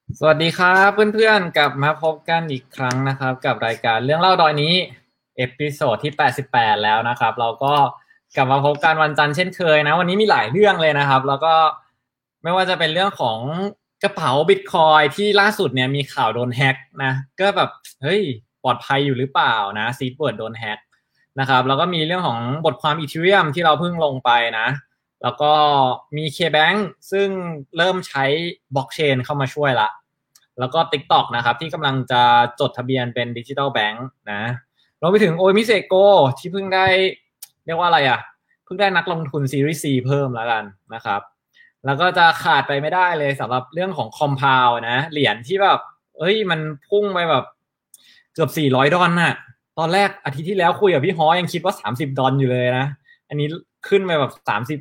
สวัสดีครับเพื่อนๆกลับมาพบกันอีกครั้งนะครับกับรายการเรื่องเล่าดอยนี้เอพิโซดที่88แล้วนะครับเราก็กลับมาพบกันวันจันทร์เช่นเคยนะวันนี้มีหลายเรื่องเลยนะครับแล้วก็ไม่ว่าจะเป็นเรื่องของกระเป๋าบิตคอยที่ล่าสุดเนี่ยมีข่าวโดนแฮ็กนะก็แบบเฮ้ยปลอดภัยอยู่หรือเปล่านะซีดเวิร์ดโดนแฮ็กนะครับแล้วก็มีเรื่องของบทความอีเธเรียมที่เราเพิ่งลงไปนะแล้วก็มี KBank ซึ่งเริ่มใช้บล็อกเชนเข้ามาช่วยละ แล้วก็ TikTok นะครับที่กำลังจะจดทะเบียนเป็นดิจิ t a ลแบงค์นะรวมไปถึงโอมิเซโกที่เพิ่งได้เรียกว่าอะไรอ่ะเพิ่งได้นักลงทุนซีรีส์ C เพิ่มแล้วกันนะครับแล้วก็จะขาดไปไม่ได้เลยสำหรับเรื่องของคอมพาวนะเหรียญที่แบบเอ้ยมันพุ่งไปแบบเกือบ$400น่ะตอนแรกอาทิตย์ที่แล้วคุยกับพี่ฮอยังคิดว่า$30อยู่เลยนะอันนี้ขึ้นไปแบบ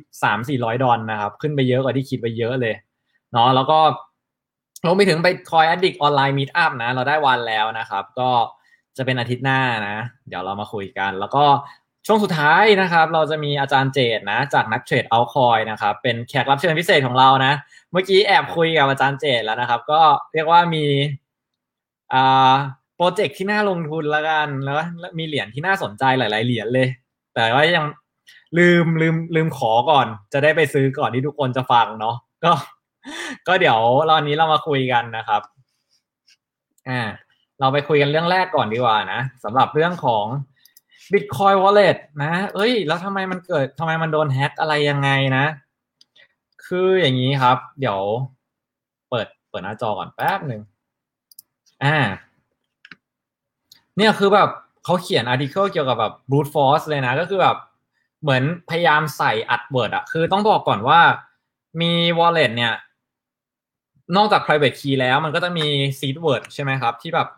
300-400นะครับขึ้นไปเยอะกว่าที่คิดไปเยอะเลยเนาะแล้วก็ลงไปถึงไปคอยแอดดิกออนไลน์มีตอัพนะเราได้วันแล้วนะครับก็จะเป็นอาทิตย์หน้านะเดี๋ยวเรามาคุยกันแล้วก็ช่วงสุดท้ายนะครับเราจะมีอาจารย์เจตนะจากนักเทรดเอาคอยนะครับเป็นแขกรับเชิญพิเศษของเรานะเมื่อกี้แอบคุยกับอาจารย์เจตแล้วนะครับก็เรียกว่ามีอ่าโปรเจกต์ที่น่าลงทุนแล้วกันแล้วมีเหรียญที่น่าสนใจหลายๆเหรียญเลยแต่ว่ายังลืมขอก่อนจะได้ไปซื้อก่อนที่ทุกคนจะฟังเนาะก็เดี๋ยวตอนนี้เรามาคุยกันนะครับอ่าเราไปคุยกันเรื่องแรกก่อนดีกว่านะสำหรับเรื่องของ Bitcoin Wallet นะเอ้ยแล้วทำไมมันโดนแฮ็กอะไรยังไงนะคืออย่างนี้ครับเดี๋ยวเปิดหน้าจอก่อนแป๊บหนึ่งอ่า เนี่ยคือแบบเขาเขียนอาร์ติเคิลเกี่ยวกับแบบ brute force เลยนะก็คือแบบเหมือนพยายามใส่อัดเวิร์ดอะคือต้องบอกก่อนว่ามี wallet เนี่ยนอกจาก private key แล้วมันก็จะมี seed word ใช่ไหมครับที่แบบ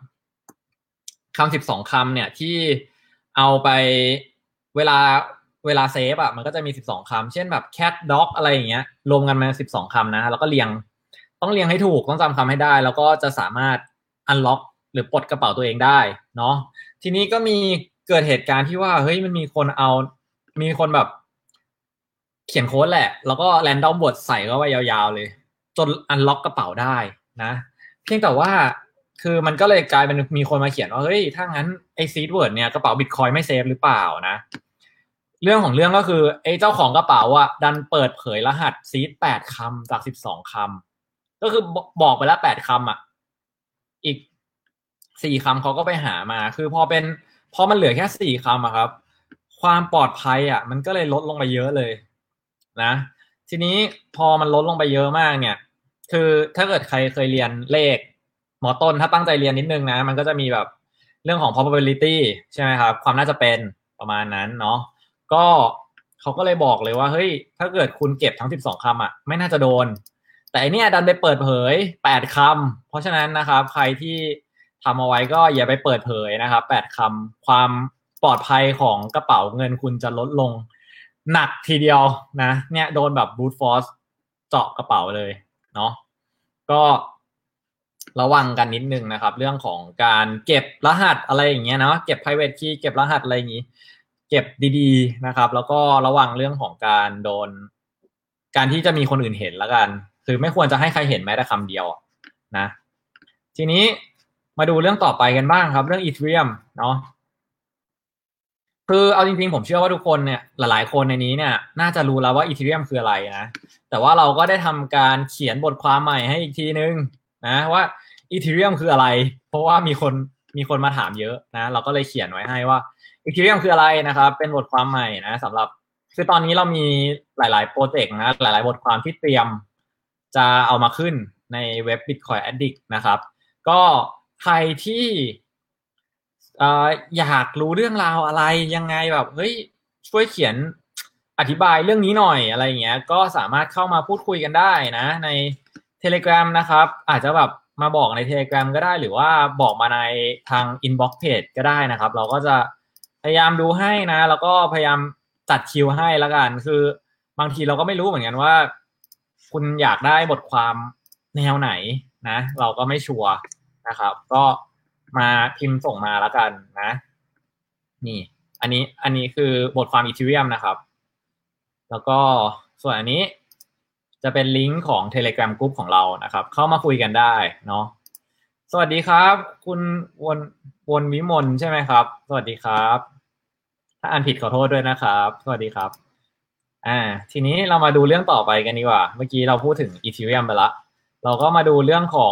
12 คำเนี่ยที่เอาไปเวลาเวลาเซฟอะมันก็จะมี12 คำเช่นแบบ cat dog อะไรอย่างเงี้ยรวมกันมา12 คำนะแล้วก็ต้องเรียงให้ถูกต้องจำคำให้ได้แล้วก็จะสามารถ unlock หรือปลดกระเป๋าตัวเองได้เนาะ ทีนี้ก็มีเกิดเหตุการณ์ที่ว่าเฮ้ยมันมีคนแบบเขียนโค้ดแหละแล้วก็แรนดอมบทใส่เข้าไปยาวๆเลยจนอันล็อกกระเป๋าได้นะเพียงแต่ว่าคือมันก็เลยกลายเป็นมีคนมาเขียนว่าเฮ้ยถ้างั้นไอ้ซีดเวิร์ดเนี่ยกระเป๋าบิตคอยไม่เซฟหรือเปล่านะเรื่องของเรื่องก็คือไอ้เจ้าของกระเป๋าอ่ะดันเปิดเผยรหัสซีด8 คำจาก12 คำก็คือบอกไปแล้ว8 คำอ่ะอีก4 คำเขาก็ไปหามาคือพอมันเหลือแค่4 คำอะครับความปลอดภัยอ่ะมันก็เลยลดลงไปเยอะเลยนะทีนี้พอมันลดลงไปเยอะมากเนี่ยคือถ้าเกิดใครเคยเรียนเลขมอต้นถ้าตั้งใจเรียนนิดนึงนะมันก็จะมีแบบเรื่องของ probability ใช่ไหมครับความน่าจะเป็นประมาณนั้นเนาะก็เขาก็เลยบอกเลยว่าเฮ้ยถ้าเกิดคุณเก็บทั้ง12 คำอ่ะไม่น่าจะโดน แต่อันเนี้ยดันไปเปิดเผย8 คำเพราะฉะนั้นนะครับใครที่ทำเอาไว้ก็อย่าไปเปิดเผยนะครับ8 คำความปลอดภัยของกระเป๋าเงินคุณจะลดลงหนักทีเดียวนะเนี่ยโดนแบบ brute force เจาะกระเป๋าเลยเนาะก็ระวังกันนิดนึงนะครับเรื่องของการเก็บรหัสอะไรอย่างเงี้ยเนาะเก็บ private key เก็บรหัสอะไรอย่างงี้เก็บดีๆนะครับแล้วก็ระวังเรื่องของการที่จะมีคนอื่นเห็นแล้วกัน คือไม่ควรจะให้ใครเห็นแม้แต่คำเดียวนะทีนี้มาดูเรื่องต่อไปกันบ้างครับเรื่องอีเทเรียมเนาะคือเอาจริงๆผมเชื่อว่าทุกคนเนี่ยหลายๆคนในนี้เนี่ยน่าจะรู้แล้วว่าอีเทเรียมคืออะไรนะแต่ว่าเราก็ได้ทำการเขียนบทความใหม่ให้อีกทีนึงนะว่าอีเทเรียมคืออะไรเพราะว่ามีคนมาถามเยอะนะเราก็เลยเขียนไว้ให้ว่าอีเทเรียมคืออะไรนะครับเป็นบทความใหม่นะสำหรับคือตอนนี้เรามีหลายๆโปรเจกต์นะหลายๆบทความที่เตรียม จะเอามาขึ้นในเว็บ Bitcoin Addict นะครับก็ใครที่อยากรู้เรื่องราวอะไรยังไงแบบเฮ้ยช่วยเขียนอธิบายเรื่องนี้หน่อยอะไรอย่างเงี้ยก็สามารถเข้ามาพูดคุยกันได้นะใน Telegram นะครับอาจจะแบบมาบอกใน Telegram ก็ได้หรือว่าบอกมาในทาง Inbox Page ก็ได้นะครับเราก็จะพยายามดูให้นะแล้วก็พยายามจัดคิวให้แล้วกันคือบางทีเราก็ไม่รู้เหมือนกันว่าคุณอยากได้บทความแนวไหนนะเราก็ไม่ชัวร์นะครับก็มาพิมพ์ส่งมาแล้วกันนะนี่อันนี้คือบทความอีเทเรียมนะครับแล้วก็ส่วนอันนี้จะเป็นลิงก์ของ Telegram Group ของเรานะครับเข้ามาคุยกันได้เนาะสวัสดีครับคุณวนวิมลใช่ไหมครับสวัสดีครับถ้าอ่านผิดขอโทษด้วยนะครับสวัสดีครับทีนี้เรามาดูเรื่องต่อไปกันดีกว่าเมื่อกี้เราพูดถึง Ethereum ไปละเราก็มาดูเรื่องของ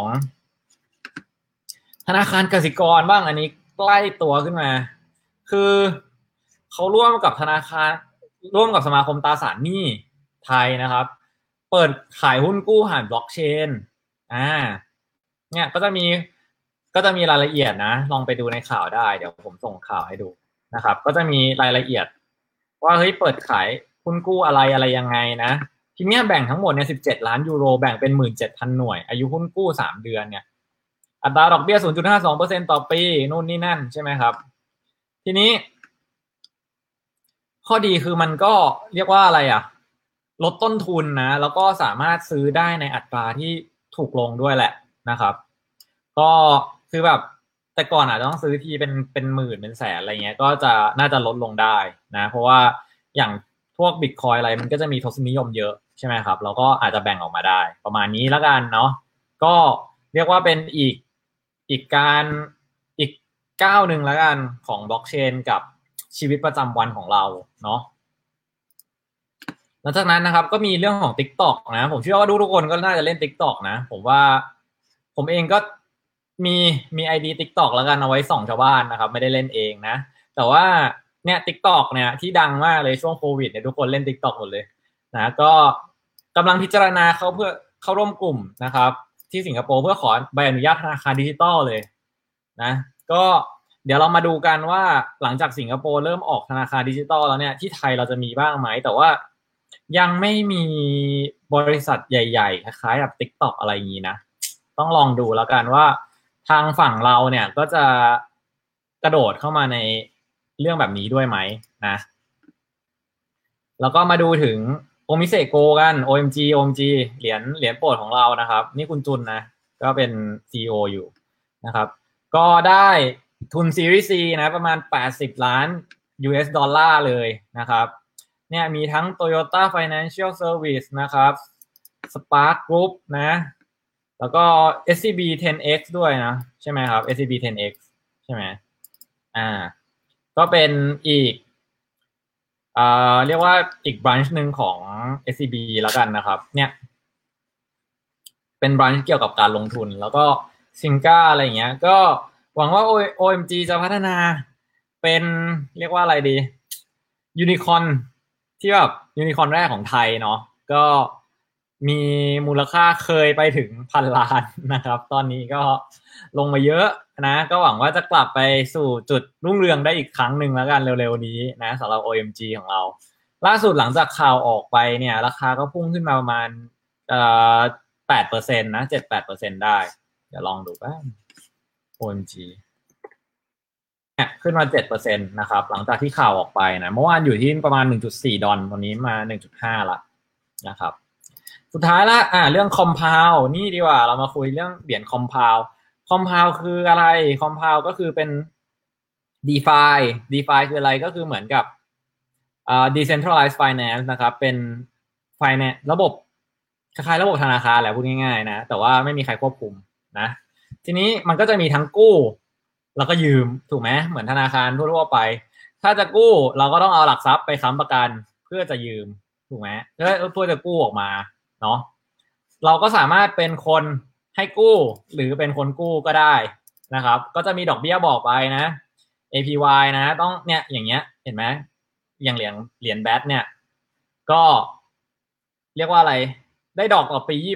ธนาคารกสิกรบ้างอันนี้ใกล้ตัวขึ้นมาคือเขาร่วมกับธนาคารร่วมกับสมาคมตราสารหนี้ไทยนะครับเปิดขายหุ้นกู้ผ่านบล็อกเชนอ่าเนี่ยก็จะมีรายละเอียดนะลองไปดูในข่าวได้เดี๋ยวผมส่งข่าวให้ดูนะครับก็จะมีรายละเอียดว่าเฮ้ยเปิดขายหุ้นกู้อะไรยังไงนะทีเนี้ยแบ่งทั้งหมดเนี่ย17 ล้านยูโรแบ่งเป็น17,000หน่วยอายุหุ้นกู้3 เดือนเนี่ยอัตราดอกเบี้ย0.52%ต่อปีนู่นนี่นั่นใช่ไหมครับทีนี้ข้อดีคือมันก็เรียกว่าอะไรอ่ะลดต้นทุนนะแล้วก็สามารถซื้อได้ในอัตราที่ถูกลงด้วยแหละนะครับก็คือแบบแต่ก่อนอาจจะต้องซื้อทีเป็นหมื่นเป็นแสนอะไรเงี้ยก็จะน่าจะลดลงได้นะเพราะว่าอย่างพวกบิตคอยอะไรมันก็จะมีทศนิยมเยอะใช่ไหมครับเราก็อาจจะแบ่งออกมาได้ประมาณนี้แล้วกันเนาะก็เรียกว่าเป็นอีกการอีกก้าวหนึ่งแล้วกันของบล็อกเชนกับชีวิตประจำวันของเราเนาะหลังจากนั้นนะครับก็มีเรื่องของ TikTok นะผมเชื่อว่าทุกคนก็น่าจะเล่น TikTok นะผมว่าผมเองก็มีมี ID TikTok แล้วกันเอาไว้ส่องชาวบ้านนะครับไม่ได้เล่นเองนะแต่ว่าเนี่ย TikTok เนี่ยที่ดังมากเลยช่วงโควิดเนี่ยทุกคนเล่น TikTok หมดเลยนะก็กำลังพิจารณาเพื่อเข้าร่วมกลุ่มนะครับที่สิงคโปร์เพื่อขอใบอนุญาตธนาคารดิจิตอลเลยนะก็เดี๋ยวเรามาดูกันว่าหลังจากสิงคโปร์เริ่มออกธนาคารดิจิตอลแล้วเนี่ยที่ไทยเราจะมีบ้างไหมแต่ว่ายังไม่มีบริษัทใหญ่ๆคล้ายๆกับ TikTok อะไรอย่างนี้นะต้องลองดูแล้วกันว่าทางฝั่งเราเนี่ยก็จะกระโดดเข้ามาในเรื่องแบบนี้ด้วยไหมนะแล้วก็มาดูถึงโอมิเซโกกัน OMG เหรียญโปรดของเรานะครับนี่คุณจุนนะก็เป็น CEO อยู่นะครับก็ได้ทุนซีรีส์ C นะประมาณ80 ล้าน US ดอลลาร์เลยนะครับเนี่ยมีทั้ง Toyota Financial Service นะครับ Spark Group นะแล้วก็ SCB 10X ด้วยนะใช่ไหมครับ SCB 10X ใช่ไหมอ่าก็เป็นอีกเรียกว่าอีกบรันช์หนึ่งของ SCB แล้วกันนะครับเนี่ยเป็นบรันช์เกี่ยวกับการลงทุนแล้วก็ซิงก้าอะไรเงี้ยก็หวังว่า OMG จะพัฒนาเป็นเรียกว่าอะไรดียูนิคอร์นที่แบบยูนิคอร์นแรกของไทยเนาะก็มีมูลค่าเคยไปถึง1,000 ล้านนะครับตอนนี้ก็ลงมาเยอะนะก็หวังว่าจะกลับไปสู่จุดรุ่งเรืองได้อีกครั้งหนึ่งแล้วกันเร็วๆนี้นะสำหรับ OMG ของเราล่าสุดหลังจากข่าวออกไปเนี่ยราคาก็พุ่งขึ้นมาประมาณเอ่อ8%นะ7-8%ได้เดี๋ยวลองดูบ้าง OMG เนี่ยขึ้นมา7%นะครับหลังจากที่ข่าวออกไปนะเมื่อวานอยู่ที่ประมาณ1.4ดอลวันนี้มา1.5ละนะครับสุดท้ายละเรื่องคอมเพลนี่ดีกว่าเรามาคุยเรื่องเหรียญคอมเพลคืออะไรคอมเพลก็คือเป็น DeFi DeFi คืออะไรก็คือเหมือนกับdecentralized finance นะครับเป็น finance ระบบคล้ายๆระบบธนาคารแหละพูดง่ายๆนะแต่ว่าไม่มีใครควบคุมนะทีนี้มันก็จะมีทั้งกู้แล้วก็ยืมถูกไหมเหมือนธนาคารทั่วๆไปถ้าจะกู้เราก็ต้องเอาหลักทรัพย์ไปค้ำประกันเพื่อจะยืมถูกไหมเพื่อจะกู้ออกมาเนาะเราก็สามารถเป็นคนให้กู้หรือเป็นคนกู้ก็ได้นะครับก็จะมีดอกเบี้ยบอกไปนะ APY นะต้องเนี่ยอย่างเงี้ยเห็นไหมอย่างเหรียญแบทเนี่ยก็เรียกว่าอะไรได้ดอกต่อปี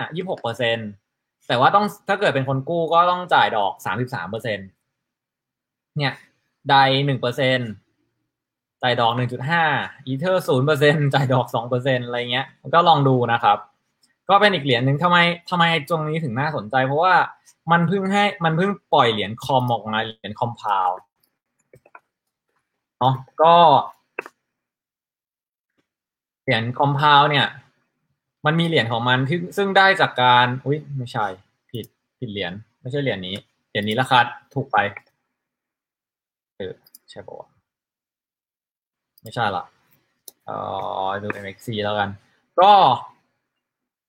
26%แต่ว่าต้องถ้าเกิดเป็นคนกู้ก็ต้องจ่ายดอก33%เนี่ยได1%จ่ายดอก1.5อีเธอร์0%จ่ายดอก2%อะไรเงี้ยก็ลองดูนะครับก็เป็นอีกเหรียญหนึ่งทำไมตรงนี้ถึงน่าสนใจเพราะว่ามันเพิ่งปล่อยเหรียญคอมออกมาเหรียญคอมพาวเนาะก็เหรียญคอมพาวเนี่ยมันมีเหรียญของมันซึ่งได้จากการอุ้ยไม่ใช่ผิดเหรียญไม่ใช่เหรียญนี้ราคาถูกไปใช่ปะวะไม่ใช่ละดู MXC แล้วกันก็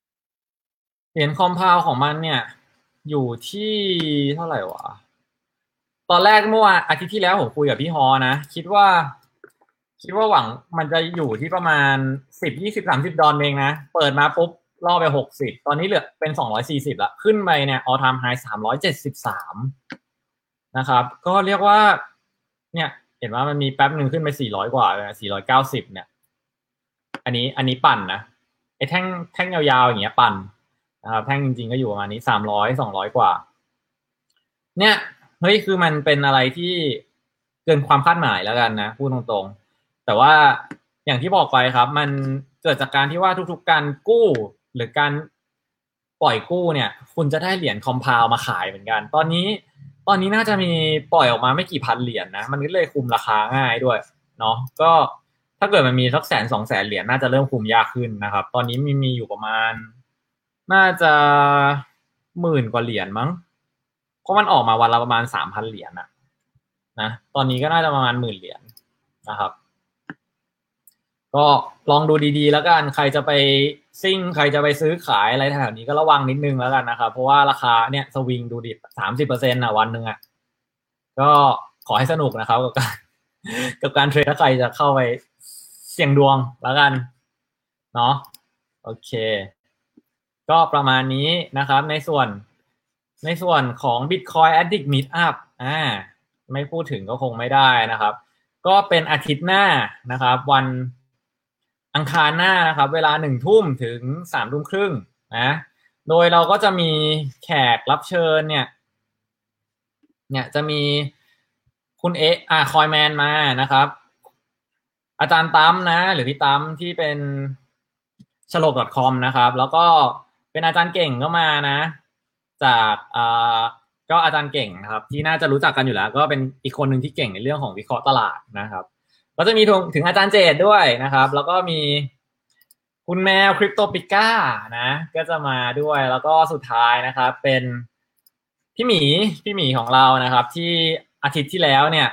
เหรียญคอมพาวของมันเนี่ยอยู่ที่เท่าไหร่วะตอนแรกเมื่อวานอาทิตย์ที่แล้วผมคุยกับพี่ฮอนะคิดว่าหวังมันจะอยู่ที่ประมาณ10 20 30 ดอลเองนะเปิดมาปุ๊บล่อไป60ตอนนี้เหลือเป็น240ละขึ้นไปเนี่ย all time high 373นะครับก็เรียกว่าเนี่ยเห็นว่ามันมีแป๊บหนึ่งขึ้นไป400กว่าเลย490เนี่ยอันนี้ปั่นนะไอ้แท่งยาวๆอย่างเงี้ยปั่นนะครับแท่งจริงๆก็อยู่ประมาณนี้300 200กว่าเนี่ยเฮ้ยคือมันเป็นอะไรที่เกินความคาดหมายแล้วกันนะพูดตรงๆแต่ว่าอย่างที่บอกไปครับมันเกิดจากการที่ว่าทุกๆการกู้หรือการปล่อยกู้เนี่ยคุณจะได้เหรียญคอมพาวมาขายเหมือนกันตอนนี้น่าจะมีปล่อยออกมาไม่กี่พันเหรียญนะมันก็เลยคุมราคาง่ายด้วยเนาะก็ถ้าเกิดมันมีสัก100,000 200,000เหรียญน่าจะเริ่มคุมยากขึ้นนะครับตอนนี้มีอยู่ประมาณน่าจะ10,000 กว่าเหรียญมั้งเพราะมันออกมาวันละประมาณ3,000 เหรียญนะตอนนี้ก็น่าจะประมาณ10,000 เหรียญนะครับก็ลองดูดีๆแล้วกันใครจะไปซิ่งใครจะไปซื้อขายอะไรแถวนี้ก็ระวังนิดนึงแล้วกันนะครับเพราะว่าราคาเนี่ยสวิงดูดิ30%วันหนึ่งก็ขอให้สนุกนะครับกับการเทรดถ้าใครจะเข้าไปเสี่ยงดวงแล้วกันเนาะโอเคก็ประมาณนี้นะครับในส่วนของ Bitcoin Addict Meetup ไม่พูดถึงก็คงไม่ได้นะครับก็เป็นอาทิตย์หน้านะครับวันอังคารหน้านะครับเวลา1 ทุ่มถึง3 ทุ่มครึ่งนะโดยเราก็จะมีแขกรับเชิญเนี่ยจะมีคุณคอยแมนมานะครับอาจารย์ตั้มนะหรือพี่ตั้มที่เป็นฉลก .com นะครับแล้วก็เป็นอาจารย์เก่งก็มานะจากก็อาจารย์เก่งนะครับที่น่าจะรู้จักกันอยู่แล้วก็เป็นอีกคนหนึ่งที่เก่งในเรื่องของวิเคราะห์ตลาดนะครับก็จะมีถึงอาจารย์เจดด้วยนะครับแล้วก็มีคุณแมวคริปโตปิก้านะก็จะมาด้วยแล้วก็สุดท้ายนะครับเป็นพี่หมีของเรานะครับที่อาทิตย์ที่แล้วเนี่ย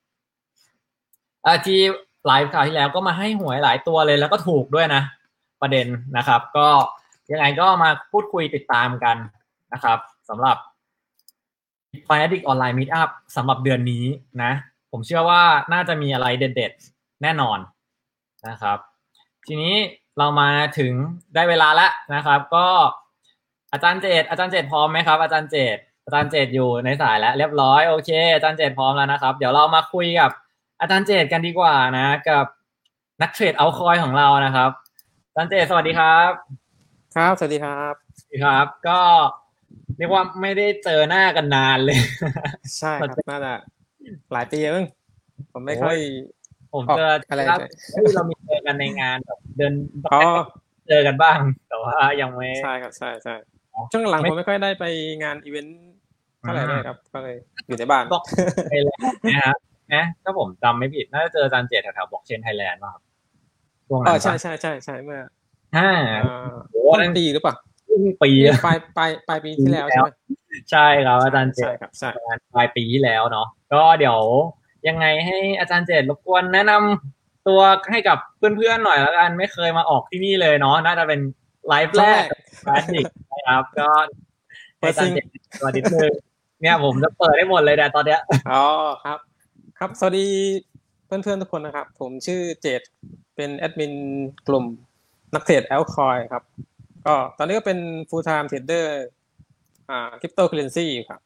ที่ไลฟ์คราวที่แล้วก็มาให้หวยหลายตัวเลยแล้วก็ถูกด้วยนะประเด็นนะครับก็ยังไงก็มาพูดคุยติดตามกันนะครับสำหรับ Bitcoin Addict Online Meetup สำหรับเดือนนี้นะผมเชื่อว่าน่าจะมีอะไรเด็ดๆแน่นอนนะครับทีนี้เรามาถึงได้เวลาแล้วนะครับก็อาจารย์เจตพร้อมไหมครับอาจารย์เจตอยู่ในสายแล้วเรียบร้อยโอเคอาจารย์เจตพร้อมแล้วนะครับเดี๋ยวเรามาคุยกับอาจารย์เจตกันดีกว่านะกับนักเทรดเอาท์คอยของเรานะครับอาจารย์เจตสวัสดีครับครับสวัสดีครับสวัสดีครับก็เรียกว่าไม่ได้เจอหน้ากันนานเลยใช่ครับน่าจะหลายปีแล้วผมไม่ค่อยผมออกเจออะไรครับเลยที่เรามีเจอกันในงานแบบเดินอ๋อเจอกันบ้างแต่ว่ายังไม่ใช่ครับใช่ใช่ช่วงหลังผมไม่ค่อยได้ไปงานอีเวนต์เท่าไหร่ด้วยครับก็เลยอยู่ในบ้านบล็อกไทยแลนด์นะครับนะถ้าผมจำไม่ผิดน่าจะเจออาจารย์เจตแถวๆบล็อกเชนไทยแลนด์ป่ะครับช่วงนั้นใช่ป่ะใช่ใช่ใช่เมื่อห้าต้นปีหรือเปล่าปีปลายปีที่แล้วใช่ไหมใช่ครับอาจารย์เจตใช่ครับใช่ประมาณปลายปีที่แล้วเนาะก็เดี๋ยวยังไงให้อาจารย์เจตรบกวนแนะนำตัวให้กับเพื่อนๆหน่อยแล้วกันไม่เคยมาออกที่นี่เลยเนาะน่าจะเป็นไลฟ์แรกแรกนะครับก็ให้อาจารย์เจตตัวนิดนึงเนี่ยผมจะเปิดได้หมดเลยแต่ตอนเนี้ยอ๋อครับครับสวัสดีเพื่อนๆทุกคนนะครับผมชื่อเจตเป็นแอดมินกลุ่มนักเทรดแอลคอยครับก็ตอนนี้ก็เป็น full time trader คริปโตเคอเรนซีครับ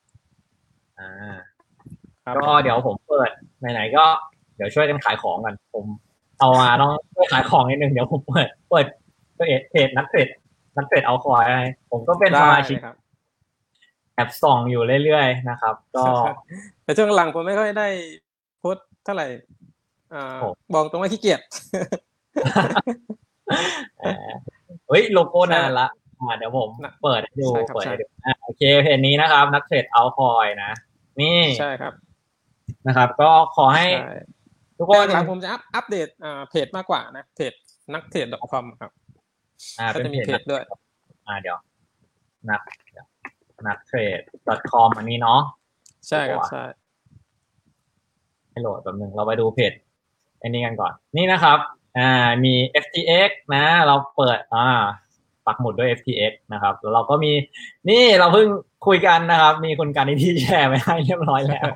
ก็เดี๋ยวผมเปิดไหนๆก็เดี๋ยวช่วยกันขายของกันผมเอามาต้องช่วยขายของนิดนึงเดี๋ยวผมเปิดเพจนักเทรดเอาคอยผมก็เป็นสมาชิกแอบส่องอยู่เรื่อยๆนะครับก็แต่ช่วงหลังผมไม่ค่อยได้โพสเท่าไหร่บอกตรงว่าขี้เกียจเฮ้ยโลโก้นานละเดี๋ยวผมเปิดให้ดูโอเคเพจนี้นะครับนักเทรดเอาคอยนะนี่ใช่ครับนะครับก็ขอให้ทุกคนหลังผมจะอัปเดตเพจมากกว่านะเพจนักเทรด .com ครับก็จะมีเพจด้วยเดี๋ยวนักเทรด .com อันนี้เนาะใช่ครับใช่ให้โหลดแบบนึงเราไปดูเพจอันนี้กันก่อนนี่นะครับมี FTX นะเราเปิดปักหมุดด้วย FTX นะครับแล้วเราก็มีนี่เราเพิ่งคุยกันนะครับมีคุณการนิธิแชร์ไว้ให้เรียบร้อยแล้ว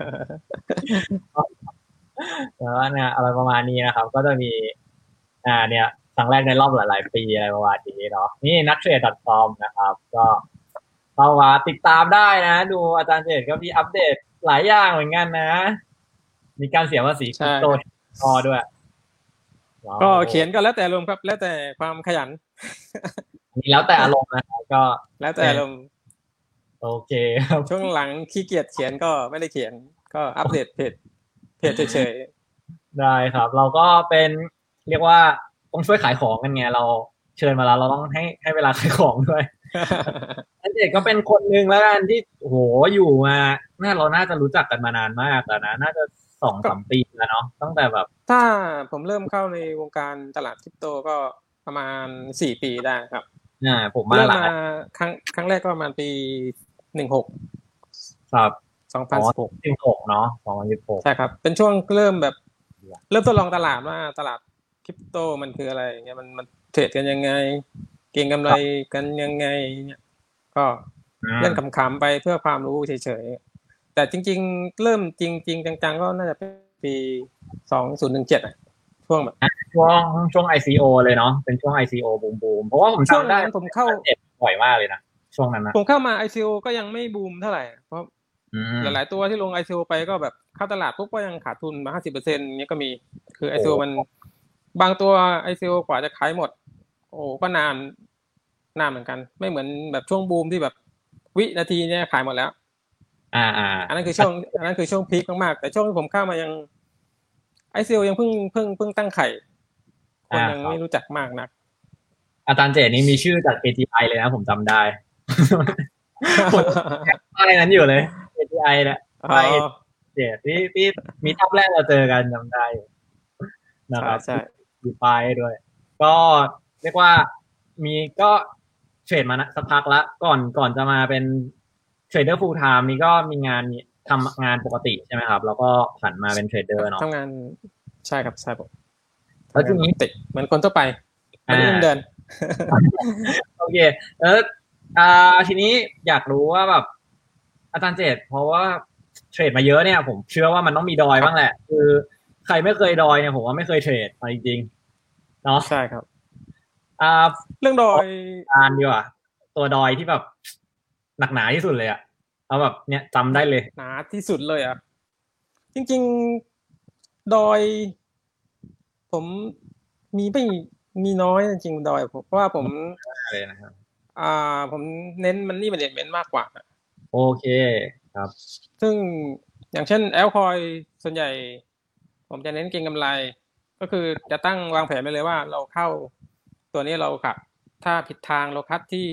แล้วเนี่ยอะไรประมาณนี้นะครับก็จะมีเนี่ยครั้งแรกในรอบหลายๆปีอะไรประมาณนี้เนาะนี่นักเทรด .com นะครับก็เข้ามาติดตามได้นะดูอาจารย์เจตก็มีอัปเดตหลายอย่างเหมือนกันนะมีการเสียภาษีคริปโตด้วยก็เขียนก็แล้วแต่อารมณ์ครับแล้วแต่ความขยันมีแล้วแต่อารมณ์นะครับก็แล้วแต่อารมณ์โอเคครับช่วงหลังขี้เกียจเขียนก็ไม่ได้เขียนก็อัปเดตเพจเฉยๆได้ครับเราก็เป็นเรียกว่าต้องช่วยขายของกันไงเราเชิญมาแล้วเราต้องให้เวลาขายของด้วยอันเด็กก็เป็นคนหนึ่งแล้วกันที่โหอยู่มาเราน่าจะรู้จักกันมานานมากแล้วนะน่าจะ2-3 ปีแล้วเนาะตั้งแต่แบบถ้าผมเริ่มเข้าในวงการตลาดคริปโตก็ประมาณ4 ปีได้ครับผมมาเริ่มมาครั้งแรกก็ประมาณปี16 ครับ 2016 เนาะ2016 ใช่ครับเป็นช่วงเริ่มแบบเริ่มทดลองตลาดว่าตลาดคริปโตมันคืออะไรเงี้ยมันเทรดกันยังไงเก็งกำไรกันยังไงเนี่ยก็เล่นขำๆไปเพื่อความรู้เฉยๆแต่จริงๆเริ่มจริงๆจังๆก็น่าจะเป็นปี2017ช่วงแบบช่วง ICO เลยเนาะเป็นช่วง ICO บูมเพราะว่าผมช่วงได้นั้นผมเข้าบ่อยมากเลยนะช่วงนั้นนะผมเข้ามา ICO ก็ยังไม่บูมเท่าไหร่เพราะหลายๆตัวที่ลง ICO ไปก็แบบเข้าตลาดปุ๊บก็ยังขาดทุนมา 50% เงี้ยก็มีคือ ICO มันบางตัว ICO กว่าจะขายหมดโอ้ก็นานเหมือนกันไม่เหมือนแบบช่วงบูมที่แบบวินาทีเนี่ยขายหมดแล้วอันนั้นคือช่วงพีคมากๆแต่ช่วงที่ผมเข้ามายัง ICO ยังเพิ่งตั้งไข่คนยังไม่รู้จักมากนักอาจารย์เจตนี่มีชื่อจาก AGI เลยนะผมจำได้ผมอะไรนั้นอยู่เลย AGI เนี่ยไปเจตที่มีทับแรกเราเจอกันจำได้นะครับใช่มีไปด้วยก็เรียกว่ามีก็เทรดมาสักพักละก่อนจะมาเป็นเทรดเดอร์ฟูลไทม์นี่ก็มีงานทำงานปกติใช่ไหมครับแล้วก็ผันมาเป็นเทรดเดอร์เนาะทำงานใช่ครับใช่ผมแล้วทีนี้ติดเหมือนคนทั่วไปไม่ได้เดินโอเคทีนี้อยากรู้ว่าแบบอาจารย์เจตเพราะว่าเทรดมาเยอะเนี่ยผมเชื่อว่ามันต้องมีดอยบ้างแหละคือใครไม่เคยดอยเนี่ยผมว่าไม่เคยเทรดมาจริงๆเนาะใช่ครับเรื่องดอยดีกว่าตัวดอยที่แบบหนักหนาที่สุดเลยอะเอาแบบเนี่ยจำได้เลยหนาที่สุดเลยอ่ะจริงๆดอยผมมีน้อยจริงๆดอยเพราะว่าผมเลยนะครับผมเน้นมันนี่มันเด่นเน้นมากกว่าโอเคครับซึ่งอย่างเช่นแอลคอยส่วนใหญ่ผมจะเน้นเก็งกำไรก็คือจะตั้งวางแผนไปเลยว่าเราเข้าตัวนี้เราขับถ้าผิดทางเราคัดที่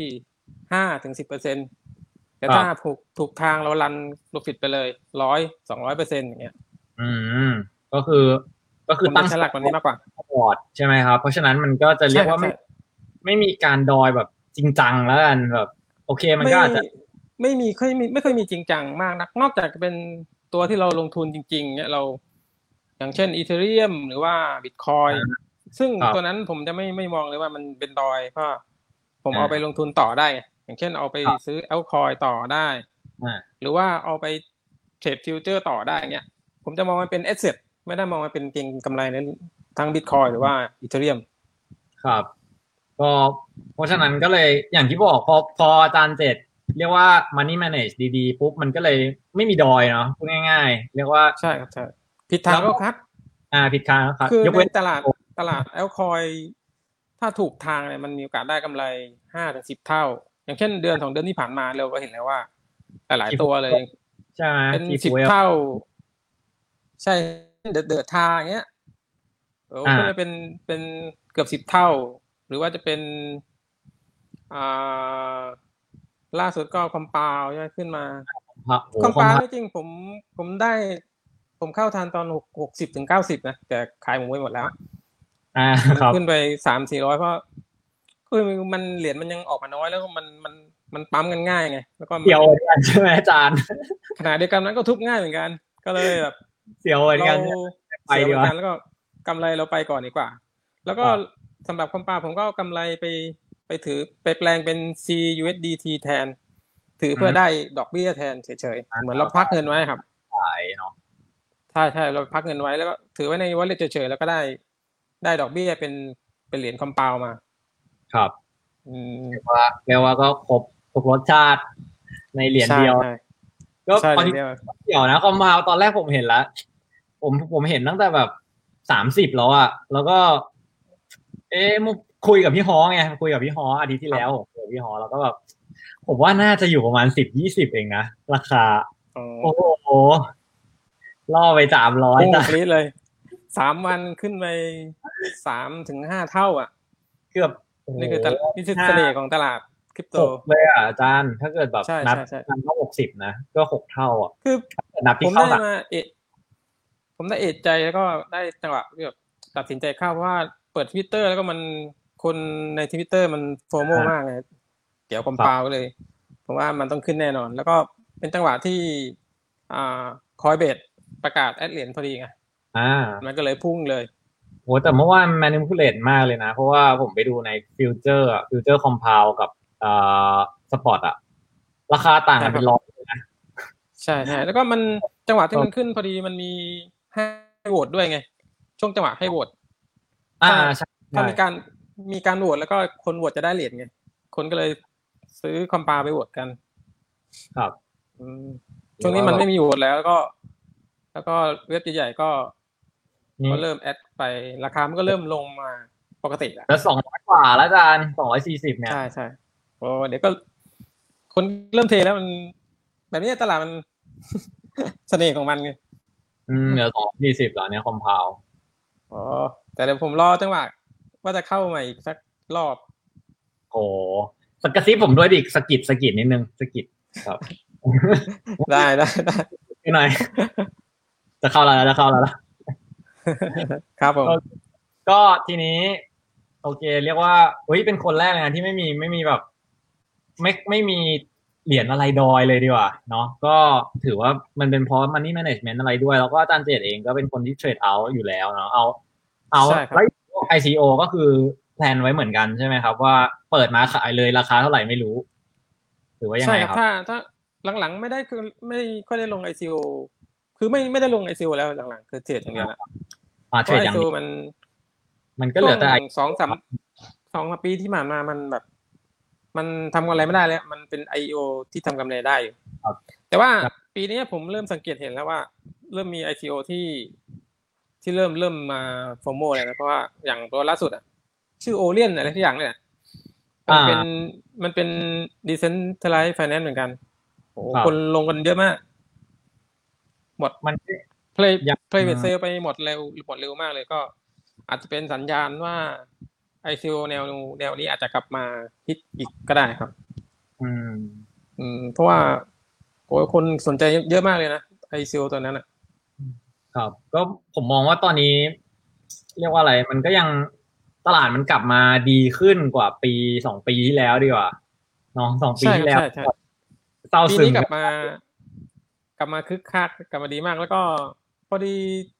5-10%แต่ถ้าถูกทางเรารันโปรฟิตไปเลย100-200%อย่างเงี้ยก็คือตั้งฉลากวันนี้มากกว่าพอร์ตใช่ไหมครับเพราะฉะนั้นมันก็จะเรียกว่าไม่มีการดอยแบบจริงจังแล้วกันแบบโอเคมันก็อาจจะไม่ค่อยมีจริงจังมากนักนอกจากเป็นตัวที่เราลงทุนจริงๆเนี่ยเราอย่างเช่นอีเธเรียมหรือว่าบิตคอยซึ่งตัวนั้นผมจะไม่มองเลยว่ามันเป็นดอยเพราะผมเอาไปลงทุนต่อได้อย่างเช่นเอาไปซื้อแอลคอยต่อได้หรือว่าเอาไปเทรดฟิวเจอร์ต่อได้เงี้ยผมจะมองมันเป็นแอสเซทไม่ได้มองมันเป็นเก็งกำไรนั้นทั้งบิตคอยหรือว่าอีเธเรียมครับก็เพราะฉะนั้นก็เลยอย่างที่บอกพออาจารย์เจ็ดเรียกว่า money manage ดีๆปุ๊บมันก็เลยไม่มีดอยเนาะพูดง่ายๆเรียกว่าใช่ครับใช่ผิดทางก็คัดผิดทางครับคือยกเว้นตลาดแอลคอยถ้าถูกทางเนี่ยมันมีโอกาสได้กำไร5-10 เท่าอย่างเช่นเดือน2 เดือนที่ผ่านมาเราก็เห็นแล้วว่าหลายตัวเลยใช่เป็น10 เท่าใช่เดือดทาอย่างเงี้ยก็จะเป็นเกือบ10 เท่าหรือว่าจะเป็นล่าสุดก็คอมเปาใช่ขึ้นมาคอมเปาจริงผมเข้าทันตอน60-90นะแต่ขายหมดไปหมดแล้วขึ้นไป300-400เพราะคือมันเหรียญมันยังออกมาน้อยแล้วมันปั๊มกันง่ายไงแล้วก็เกี่ยวกันใช่ไหมอาจารย์ขณะเดียวกันนั้นก็ทุบง่ายเหมือนกันก็เลยแบบเสียวเหมือนกันไปดีกว่าแล้วก็กำไรเราไปก่อนดีกว่าแล้วก็สำหรับคอมปาผมก็กำไรไปไปแปลงเป็น CUSDT แทนถือเพื่อได้ดอกเบี้ยแทนเฉยๆเหมือนเราพักเงินไว้ครับขายเนาะใช่เราพักเงินไว้แล้วก็ถือไว้ใน wallet เฉยๆแล้วก็ได้ดอกเบี้ยเป็นเหรียญคอมเปามาครับอืมเรียกว่าก็ครบทุกรสชาติในเหรียญเดียวก็ใช่พอดีเดียวเกี่ยวนะคอมพาวตอนแรกผมเห็นแล้วผมเห็นตั้งแต่แบบ30แล้วอะแล้วก็ คุยกับพี่ฮอไงคุยกับพี่ฮออาทิตย์ที่แล้วคุยกับพี่ฮอแล้วก็แบบผมว่าน่าจะอยู่ประมาณ10-20เองนะราคาโอ้โหล่อไป300 พุ่งปรี๊ดเลย3 วันขึ้นไป3 ถึง 5 เท่าอ่ะเกือบนี่คือเสน่ห์ของตลาดคริปโตเลยอ่ะอาจารย์ถ้าเกิดแบบใช่นับใช่นับเท่า60นะก็6 เท่าอ่ะคือนับผที่มเข้าได้เอะใจแล้วก็ได้จังหวะแบบตัดสินใจเข้าเพราะว่าเปิด Twitter แล้วก็คนใน Twitter มันโฟโมมากเลยเดี๋ยวคอมเปาเลยผมว่ามันต้องขึ้นแน่นอนแล้วก็เป็นจังหวะที่คอยเบสประกาศแอดเหรียญพอดีไงมันก็เลยพุ่งเลยโหแต่เมื่อวานแมนิพูเลตมากเลยนะเพราะว่าผมไปดูในฟิวเจอร์คอมเพลกับสปอร์ตอะราคาต่างกันเป็นร้อยเลยนะใช่แล้วก็มันจังหวะที่มันขึ้นพอดีมันมีให้โหวตด้วยไงช่วงจังหวะให้โหวตใช่ถ้ามีการโหวตแล้วก็คนโหวตจะได้เหรียญไงคนก็เลยซื้อคอมปาไปโหวตกันครับช่วงนี้มันไม่มีโหวตแล้วก็เว็บใหญ่ๆก็เริ่มแอดไปราคามันก็เริ่มลงมาปกติแล้ว200 กว่าแล้วอาจารย์240เนี่ยใช่โอ้เดี๋ยวก็คนเริ่มเทแล้วมันแบบนี้ตลาดมันเสน่ห์ของมันไงเหลือ240แล้วเนี่ยคอมเพลแต่เดี๋ยวผมรอจังหวะว่าจะเข้าใหม่อีกสักรอบโอ้สกซิบผมด้วยดิสกิดนิดนึงสกิดครับได้หน่อยจะเข้าแล้วครับผมก็ทีนี้โอเคเรียกว่าเป็นคนแรกเลยนะที่ไม่มีแบบไม่มีเหรียญอะไรดอยเลยดีกว่าเนาะก็ถือว่ามันเป็นเพราะ money management อะไรด้วยแล้วก็อาจารย์เจตเองก็เป็นคนที่เทรดเอาอยู่แล้วเนาะเอาแล้ว ICO ก็คือแพลนไว้เหมือนกันใช่ไหมครับว่าเปิดมาขายเลยราคาเท่าไหร่ไม่รู้หรือว่ายังไงครับถ้าหลังๆไม่ได้คือไม่ค่อยได้ลง ICO คือไม่ได้ลง ICO แล้วหลังๆคือเทรดอย่างเดียวละเทรดอย่างเดียวมันก็เหลือแต่ 2-3 ปีที่ผ่านมามันแบบมันทำอะไรไม่ได้แล้วมันเป็น IEO ที่ทำกำไรได้อยู่แต่ว่าปีนี้ผมเริ่มสังเกตเห็นแล้วว่าเริ่มมี ICO ที่เริ่มมาโฟโมเลยนะเพราะว่าอย่างตัวล่าสุดอ่ะชื่อโอเลียนอะไรทุกอย่างเลยมันเป็น decentralized finance เหมือนกันโอ้คนลงกันเยอะมากหมดมัน private sale ไปหมดเร็วมากเลยก็อาจจะเป็นสัญญาณว่าICO แนวนี้อาจจะกลับมาฮิตอีกก็ได้ครับเพราะว่าคนสนใจเยอะมากเลยนะ ICO ตัวนั้นครับก็ผมมองว่าตอนนี้เรียกว่าอะไรมันก็ยังตลาดมันกลับมาดีขึ้นกว่า2 ปีที่แล้วดีกว่าน้อง2 ปีที่แล้วเศร้าซึมปีนี้กลับมาคึกคักกลับมาดีมากแล้วก็พอดี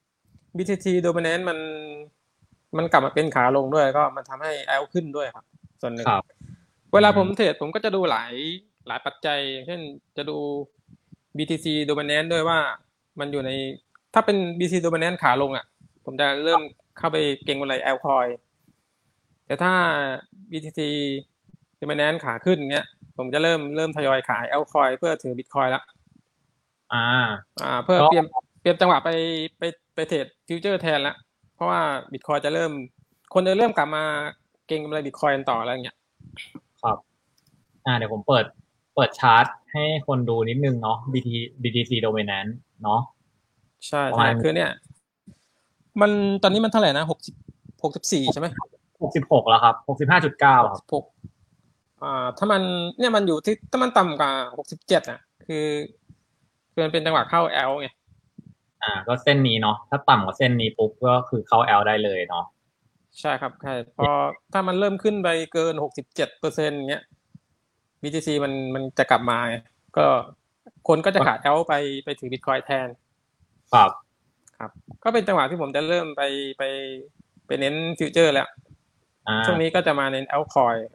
BTC Dominance มันกลับมาเป็นขาลงด้วยก็มันทำให้ L ขึ้นด้วยครับส่วนหนึ่งเวลาผมเทรดผมก็จะดูหลายปัจจัยอย่างเช่นจะดู BTC Dominance ด้วยว่ามันอยู่ในถ้าเป็น BTC Dominance ขาลงอ่ะผมจะเริ่มเข้าไปเก็งกำไร Altcoin แต่ถ้า BTC Dominance ขาขึ้นเงี้ยผมจะเริ่มทยอยขาย Altcoin เพื่อถือ Bitcoin ละเพื่อเตรียมจังหวะไปเทรดฟิวเจอร์แทนละเพราะว่าบิตคอยจะเริ่มกลับมาเก็งกำไรบิตคอยต่ออะไรอย่างเงี้ยครับเดี๋ยวผมเปิดชาร์ตให้คนดูนิดนึงเนาะ BTC Dominance เนาะใช่คือเนี่ยมันตอนนี้มันเท่าไหร่นะ64ใช่ไหม 66แล้วครับ65.9ครับถ้ามันเนี่ยมันอยู่ที่ถ้ามันต่ำกว่า67อ่ะคือมันเป็นจังหวะเข้า L ไงก็เส้นนี้เนาะถ้าต่ำกว่าเส้นนี้ปุ๊บก็คือเข้า L ได้เลยเนาะใช่ครับใช่พอถ้ามันเริ่มขึ้นไปเกิน67%เงี้ย BTC มันจะกลับมาก็คนก็จะขาด L ไปถือ Bitcoin แทนครับก็เป็นจังหวะที่ผมจะเริ่มไปเน้นฟิวเจอร์แล้วช่วงนี้ก็จะมาเน้น Altcoin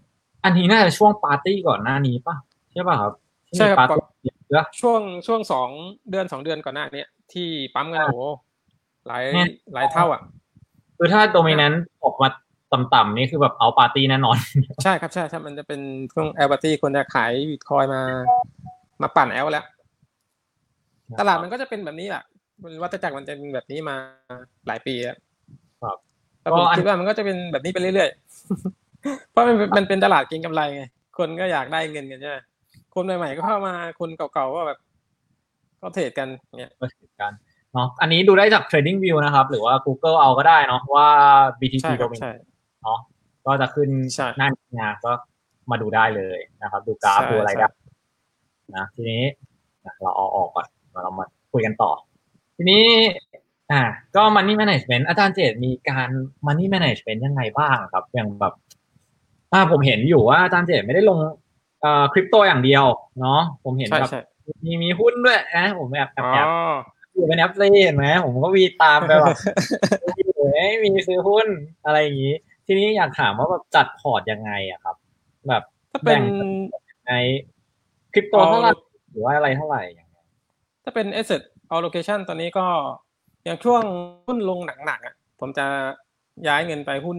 อันนี้น่าจะช่วงปาร์ตี้ก่อนหน้านี้ป่ะใช่ป่ะครับที่ใช่ครับมีปาร์ตี้เยอะช่วง2 เดือนก่อนหน้าเนี้ยที่ปั๊มกันโอ้โหหลายเนี่ยหลายเท่าอ่ะคือถ้าโดมินะเนนต์ออกมาต่ำๆนี่คือแบบเอาปาร์ตี้แน่นอนใช่ครับใช่มันจะเป็นช่วงแอลปาร์ตี้คนจะขายบิตคอยมาปั่นแอลแล้วตลาดมันก็จะเป็นแบบนี้แหละวัฏจักรมันจะเป็นแบบนี้มาหลายปีแล้วครับแล้วก็อันผมคิดว่ามันก็จะเป็นแบบนี้ไปเรื่อยๆเพราะมันเป็นตลาดเก็งกำไรไงคนก็อยากได้เงินกันใช่ไหมคนใหม่ๆก็เข้ามาคนเก่าๆก็แบบก็เทรดกันเนี่ยก็เหมือนกันเนาะอันนี้ดูได้จาก Trading View นะครับหรือว่า Google เอาก็ได้เนาะว่าใช่ BTC ครับใช่ Dominance เนาะก็จะขึ้นใช่หน้างานก็มาดูได้เลยนะครับดูกราฟใช่ดูอะไรใช่ได้นะทีนี้เราเอาออกก่อนเรามาคุยกันต่อทีนี้ก็ Money Management อาจารย์เจตมีการ Money Management ยังไงบ้างครับอย่างแบบผมเห็นอยู่ว่าอาจารย์เจตไม่ได้ลงคริปโตอย่างเดียวเนาะผมเห็นแบบใช่ใช่มีหุ้นด้วยนะผมอ๋อแอบอยู่เป็นแอปซีเห็นไหมผมก็วีตามไปแบบอยู่มีซื้อหุ้นอะไรอย่างนี้ทีนี้อยากถามว่าแบบจัดพอร์ตยังไงอะครับแบบถ้าเป็นแบ่งยังไงคริปโตเท่าไหร่ all หรือว่าอะไรเท่าไหร่อย่างเงี้ยถ้าเป็น asset allocation ตอนนี้ก็อย่างช่วงหุ้นลงหนักๆอ่ะผมจะย้ายเงินไปหุ้น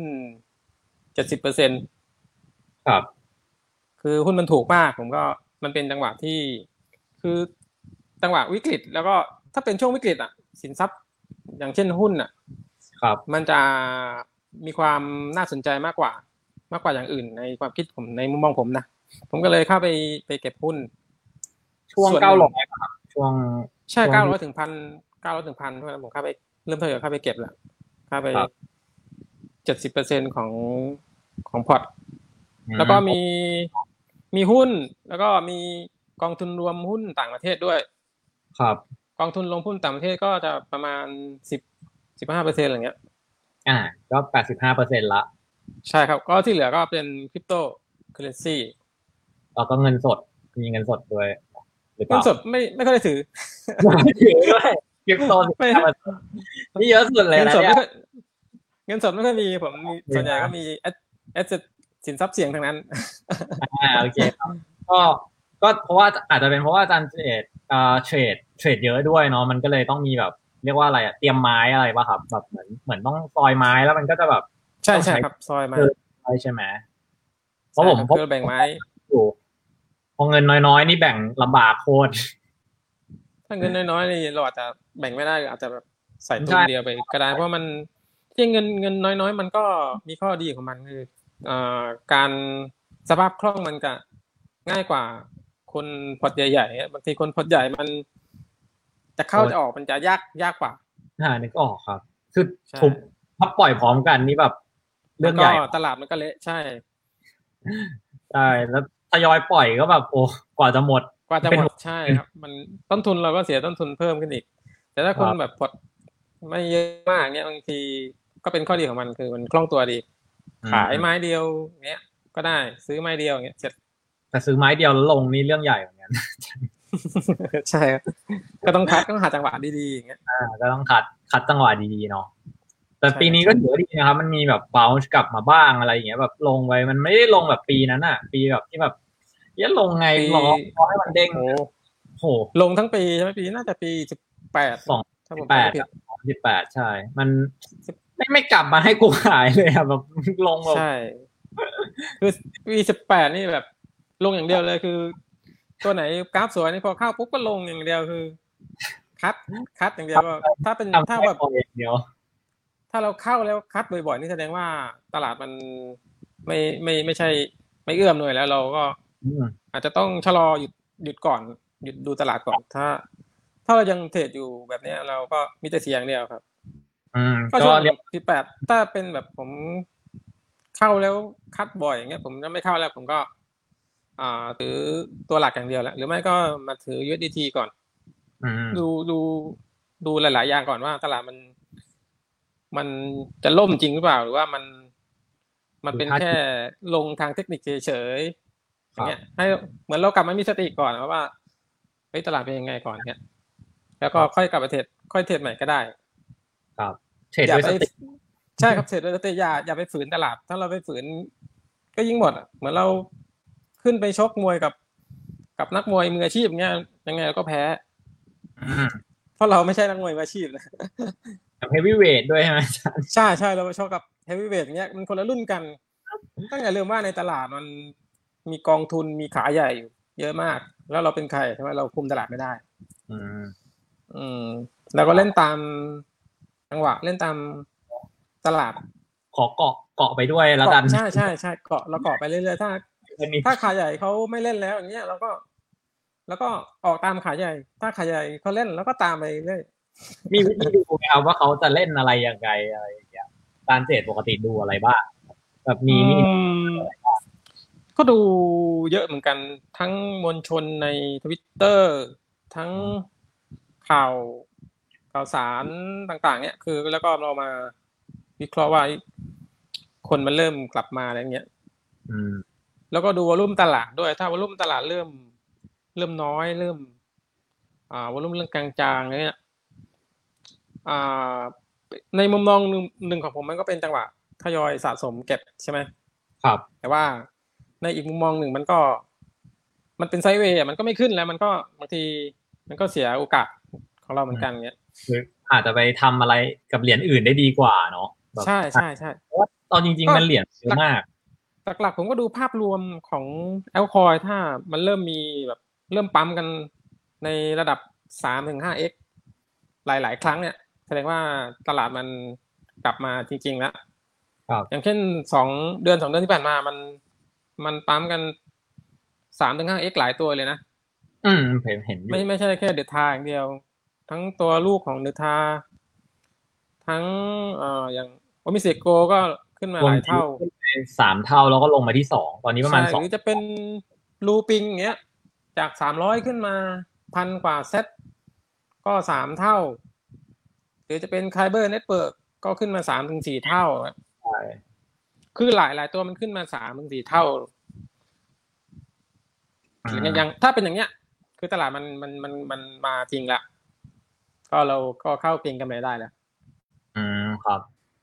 70% ครับคือหุ้นมันถูกมากผมก็มันเป็นจังหวะที่คือจังหวะวิกฤตแล้วก็ถ้าเป็นช่วงวิกฤตอ่ะสินทรัพย์อย่างเช่นหุ้นอ่ะครับมันจะมีความน่าสนใจมากกว่าอย่างอื่นในความคิดผมในมุมมองผมนะผมก็เลยเข้าไปเก็บหุ้นช่วงส่วนหนึ่ง 900ครับช่วงใช่ช่วงที่ 900 ถึง 1,000เท่านั้นผมเข้าไปเริ่มทยอยเข้าไปเก็บแล้วเข้าไปครับ 70%ของพอร์ตอืแล้วก็มมีหุ้นแล้วก็มีกองทุนรวมหุ้นต่างประเทศด้วยครับกองทุนรวมหุ้นต่างประเทศก็จะประมาณ15%อะไรเงี้ยอ่าก็85%ละใช่ครับก็ที่เหลือก็เป็นคริปโตเคอเรนซีแล้วก็เงินสดมีเงินสดด้วยหรือเปล่าเงินสดไม่ค่อยได้ถือถือด้วยคริปโตสิบไม่ห้าเปอร์เซ็นต์นี่เยอะสุดเลยเงินนะเนี่ยสดไม่ค่อยเงินสดไม่ค่อยมีผมมีส่วนใหญ่ก็มีแอสเซทสินทรัพย์เสี่ยงทั้งนั้นโอเคครับก็ก็เพราะว่าอาจจะเป็นเพราะว่าอาจารย์เทรดเยอะด้วยเนาะมันก็เลยต้องมีแบบเรียกว่าอะไรอะเตรียมไม้อะไรป่ะครับแบบเหมือนต้องซอยไม้แล้วมันก็จะแบบใช่ต้องใช้ใช่ครับซอยมาเกินไปใช่ไหมเพราะใช่ผมเพราะครับคือแบ่งไม้อยู่พอเงินน้อยๆนี่แบ่งลำบากโคตรถ้าเงินน้อยๆนี่เราอาจจะแบ่งไม่ได้อาจจะแบบใส่ตุนเดียวใช่ไปก็ได้เพราะมันที่เงินน้อยๆมันก็มีข้อดีของมันคือการสภาพคล่องมันก็ง่ายกว่าคนพอร์ตใหญ่ๆบางทีคนพอร์ตใหญ่มันจะเข้าจะอโอ้อกมันจะยากกว่านึกออกครับคือใช่ทุบถ้าปล่อยพร้อมกันนี่แบบมันก็เรื่องใหญ่ตลาดมันก็เละใช่ใช่แล้วทยอยปล่อยก็แบบโอ้กว่าจะหมดกว่าจะเป็นหัวหมดใช่ครับมันต้นทุนเราก็เสียต้นทุนเพิ่มขึ้นอีกแต่ถ้าคนแบบครับพอร์ตไม่เยอะมากเนี่ยบางทีก็เป็นข้อดีของมันคือมันคล่องตัวดีอืขายไม้มเดียวเงี้ยก็ได้ซื้อไม้เดียวเงี้ยเสร็จแต่ซื้อไม้เดียวแล้วลงนี่เรื่องใหญ่เหมือนกันใช่ครับก็ต้องพักต้องหาจังหวะดีๆอย่างเงี้ยก็ต้องคัดจังหวะดีๆเนาะแต่ใช่ปีนี้ก็ถือว่าดีนะครับมันมีแบบ bounce กลับมาบ้างอะไรอย่างเงี้ยแบบลงไปมันไม่ได้ลงแบบปีนั้นอ่ะปีแบบที่แบบลงไงปีรอให้มันเด้งโอ้โหลงทั้งปีใช่ไหมปีน่าจะปี18 สองถ้าผมแปดจำไม่ผิด 18ใช่มันไม่กลับมาให้กูขายเลยอะแบบลงแบบใช่คือปี18นี่แบบลงอย่างเดียวเลยคือตัวไหนกราฟสวยนี่พอเข้าปุ๊บก็ลงอย่างเดียวคือคัดคัดอย่างเดียวก็ถ้าเป็นทำได้ถ้าแบบพออย่างเดียวถ้าเราเข้าแล้วคัดบ่อยๆนี่แสดงว่าตลาดมันไม่ใช่ไม่เอื้อมหน่วยแล้วเราก็อืมอาจจะต้องชะลอหยุดก่อนหยุดดูตลาดก่อนถ้าเรายังเทรดอยู่แบบนี้เราก็มีแต่เสียอย่างเดียวครับก็ช่วงก็เรียก 18ถ้าเป็นแบบผมเข้าแล้วคัดบ่อยอย่างเงี้ยผมจะไม่เข้าแล้วผมก็ถือตัวหลักอย่างเดียวแล้วหรือไม่ก็มาถือ USDT ก่อนอืมดูหลายๆอย่างก่อนว่าตลาดมันจะล่มจริงหรือเปล่าหรือว่ามันดูท่าเป็นแค่ทีลงทางเทคนิคเฉยๆครับอย่างเงี้ยให้เหมือนเรากลับมามีสติก่อนว่าเฮ้ยตลาดเป็นยังไงก่อนเนี่ยแล้วก็ค่อยกลับมาค่อยเทรดใหม่ก็ได้ครับเทรดอย่าไปด้วยสติใช่ครับเทรดโดยสติอย่าไปฝืนตลาดถ้าเราไปฝืนก็ยิ่งหมดเหมือนเราขึ้นไปชกมวยกับนักมวยมืออาชีพเงี้ยยังไงเราก็แพ้เพราะเราไม่ใช่นักมวยมืออาชีพนะกับเฮฟวีเวทด้วยใช่ไหมอาจารย์ใช่ใช่เราไปชกกับเฮฟวีเวทเงี้ยมันคนละรุ่นกันต้องอย่าลืมว่าในตลาดมันมีกองทุนมีขาใหญ่อยู่เยอะมากแล้วเราเป็นใครใช่ไหมเราคุมตลาดไม่ได้อืมอืมเราก็เล่นตามจังหวะเล่นตามตลาดขอเกาะไปด้วยแล้วกันเกาะใช่ใช่ใช่เกาะเราเกาะไปเรื่อยๆถ้าขาใหญ่เขาไม่เล่นแล้วอย่างเงี้ยเราก็แล้วก็ออกตามขาใหญ่ถ้าขาใหญ่เขาเล่นแล้วก็ตามไปเรื่อยมีวิธีดูไหมครับว่าเขาจะเล่นอะไรยังไงอะไรอย่างเงี้ยอาจารย์เจตปกติดูอะไรบ้างแบบอืมีมก็ดูเยอะเหมือนกันทั้งมวลชนใน Twitter ทั้งข่าวข่าวสารต่างๆเนี่ยคือแล้วก็เรามาวิเคราะห์ว่าคนมันเริ่มกลับมาอะไรเงี้ยอืมแล้วก็ดูวอลุ่มตลาดด้วยถ้าวอลุ่มตลาดเริ่มน้อยเริ่มวอลุ่มเรื่องกลางๆเนี่ยอ่าในมุมมองหนึ่งของผมมันก็เป็นจังหวะทยอยสะสมเก็บใช่ไหมครับแต่ว่าในอีกมุมมองหนึ่งมันเป็นไซด์เวย์มันก็ไม่ขึ้นแล้วมันก็บางทีมันก็เสียโอกาสของเราเหมือนกันเงี้ยคืออาจจะไปทำอะไรกับเหรียญอื่นได้ดีกว่าเนาะแบบใช่ใช่ใช่เพราะว่าตอนจริงก็ๆมันเหรียญเยหลักอะมากหลักๆผมก็ดูภาพรวมของแอลคอยถ้ามันเริ่มมีแบบเริ่มปั๊มกันในระดับ3-5x หลายๆครั้งเนี่ยแสดงว่าตลาดมันกลับมาจริงๆแล้วครับอย่างเช่น2 เดือนที่ผ่านมามันปั๊มกัน3-5x หลายตัวเลยนะเห็นอยู่ไม่ใช่แค่เดอะทาอย่างเดียวทั้งตัวลูกของเดอะทาทั้งอย่างโอมิเซโกก็ขึ้นมารวมทีหลายเท่าขึ้นไป3 เท่าแล้วก็ลงมาที่2ตอนนี้ประมาใช่ณสองหรือจะเป็นลูปิงเงี้ยจาก300ขึ้นมา1,000 กว่าเซตก็3 เท่าหรือจะเป็นไคเบอร์เน็ตเวิร์กก็ขึ้นมา3-4 เท่าใช่คือหลายตัวมันขึ้นมา3-4 เท่าอือย่างมถ้าเป็นอย่างเงี้ยคือตลาดมันมาจริงละก็เราก็เข้าเก็งกำไรได้แล้วครับ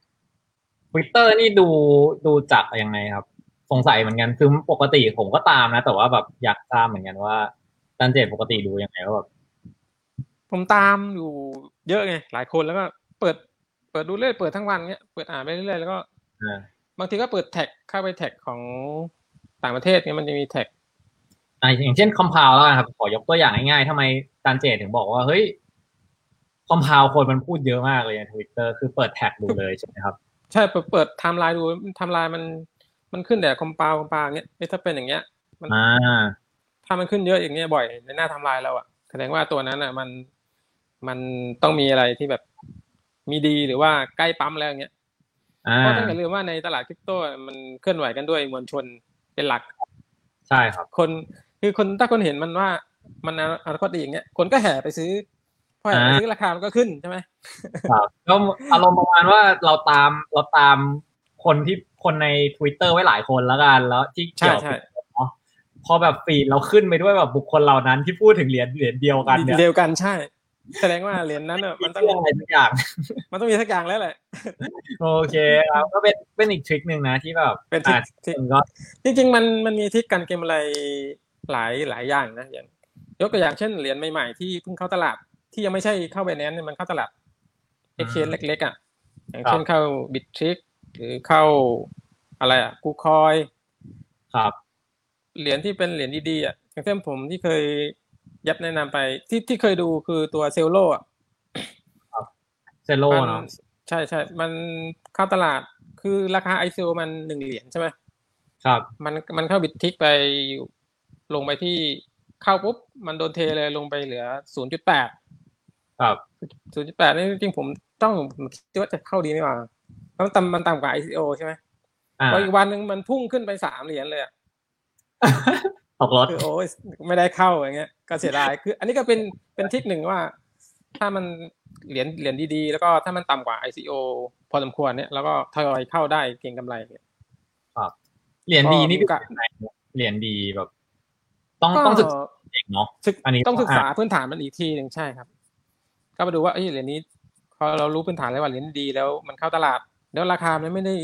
Twitter นี่ดูจากยังไงครับสงสัยเหมือนกันคือปกติผมก็ตามนะแต่ว่าแบบอยากทราบเหมือนกันว่าอาจารย์เจตปกติดูยังไงว่าแบบผมตามอยู่เยอะไงหลายคนแล้วก็เปิดดูเรื่อยเปิดทั้งวันเงี้ยเปิดอ่านไปเรื่อยแล้วก็อ่าบางทีก็เปิดแท็กเข้าไปแท็กของต่างประเทศเนี่ยมันจะมีแท็กอย่างเช่นคอมพาวแล้วกันครับขอยกตัวอย่างง่ายๆทำไมอาจารย์เจตถึงบอกว่าเฮ้ยคอมพาวคนมันพูดเยอะมากเลยใน Twitter คือเปิดแท็กดูเลยใช่ไหมครับใช่เปิดไทม์ไลน์ดูไทม์ไลน์มันขึ้นแต่คอมปาเงี้ยถ้าเป็นอย่างเงี้ยมันอ่าถ้ามันขึ้นเยอะอย่างเงี้ยบ่อยในหน้าไทม์ไลน์เราอ่ะแสดงว่าตัวนั้นอ่ะมันต้องมีอะไรที่แบบมีดีหรือว่าใกล้ปั๊มแล้วอย่างเงี้ยอ่เพราะต้องอย่าลืามว่าในตลาดคริปโตมันเคลื่อนไหวกันด้วยมวลชนเป็นหลักใช่ครับคนคือคนถ้าคนเห็นมันว่ามันอนาคตดีอย่างเงี้ยคนก็แห่ไปซื้อพอแห่ไปซื้ออ่าราคามันก็ขึ้นใช่ไหมครับก็อารมณ์ประมาณว่าเราตามคนใน Twitter ไว้หลายคนแล้วกันแล้วที่เกี่ยวกับใช่ใช่เนาะพอแบบฟีดเราขึ้นไปด้วยแบบบุคคลเหล่านั้นที่พูดถึงเหรียญเดียวกันเนี่ยเดียวกันใช่แสดงว่าเหรียญนั้นเนอะมีเรื่องอะไรสักอย่างมันต้องมีสักอย่างแล้วแหละโอเคครับก็เป็นอีกทริคหนึ่งนะที่แบบเป็นทริคคนก็จริงๆมันมีทริคการเก็งกำไรหลายอย่างนะอย่างยกตัวอย่างเช่นเหรียญใหม่ๆที่เพิ่งเข้าตลาดที่ยังไม่ใช่เข้า Binance เนี่ยมันเข้าตลาด exchange เล็กๆอ่ะอย่างครับเช่นเข้า Bittrex หรือเข้าอะไรอ่ะ KuCoin ครับเหรียญที่เป็นเหรียญดีๆอ่ะอย่างเช่นผมที่เคยยับแนะนำไปที่เคยดูคือตัวเซลโลอ่ะเซโลมันเนาะใช่ใช่มันเข้าตลาดคือราคา ICO มัน1 เหรียญใช่ไหมครับมันเข้าบิตทิกไปลงไปที่เข้าปุ๊บมันโดนเทเลยลงไปเหลือ0.8 ครับ 0.8นี่จริงๆผมต้องคิดว่าจะเข้าดีไม่ว่ามันต่ำกว่า ICO ใช่ไหมพออีกวันนึงมันพุ่งขึ้นไป3 เหรียญเลยอ่ะตกรถคือโอ้ยไม่ได้เข้าอย่างเงี้ยก็เสียดายคืออันนี้ก็เป็นทริคหนึ่งว่าถ้ามันเหรียญดีๆแล้วก็ถ้ามันต่ำกว่า ICO พอสมควรเนี่ยแล้วก็ทยอยเข้าได้เก็งกำไรเนี่ยครับเหรียญก็ดีนี่เป็นมีโอกาสยังไงเหรียญดีแบบต้องก็ต้องศึกษาเองเนาะอันนี้ต้องศึกษาต้องอ่านพื้นฐานมันอีกทีหนึ่งใช่ครับก็มาดูว่าเหรียญนี้พอเรารู้พื้นฐานแล้วว่าเหรียญดีแล้วมันเข้าตลาดแล้วราคามันไม่ได้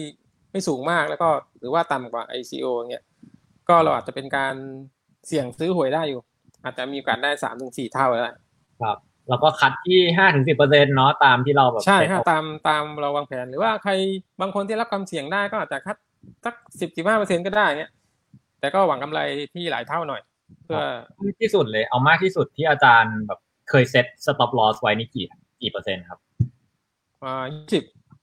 ไม่สูงมากแล้วก็หรือว่าต่ำกว่า ICO เงี้ยก็เราอาจจะเป็นการเสี่ยงซื้อหวยได้อยู่ อาจจะมีโอกาสได้3-4 เท่าได้ครับแล้วก็คัดที่5-10%เนาะตามที่เราแบบใช่เซตเอาตามเราวางแผนหรือว่าใครบางคนที่รับความเสี่ยงได้ก็อาจจะคัดสัก10-15%ก็ได้เงี้ยแต่ก็หวังกำไรที่หลายเท่าหน่อยเพื่อที่สุดเลยเอามากที่สุดที่อาจารย์แบบเคยเซ็ต stop loss ไว้นี่กี่เปอร์เซ็นต์ครับ 20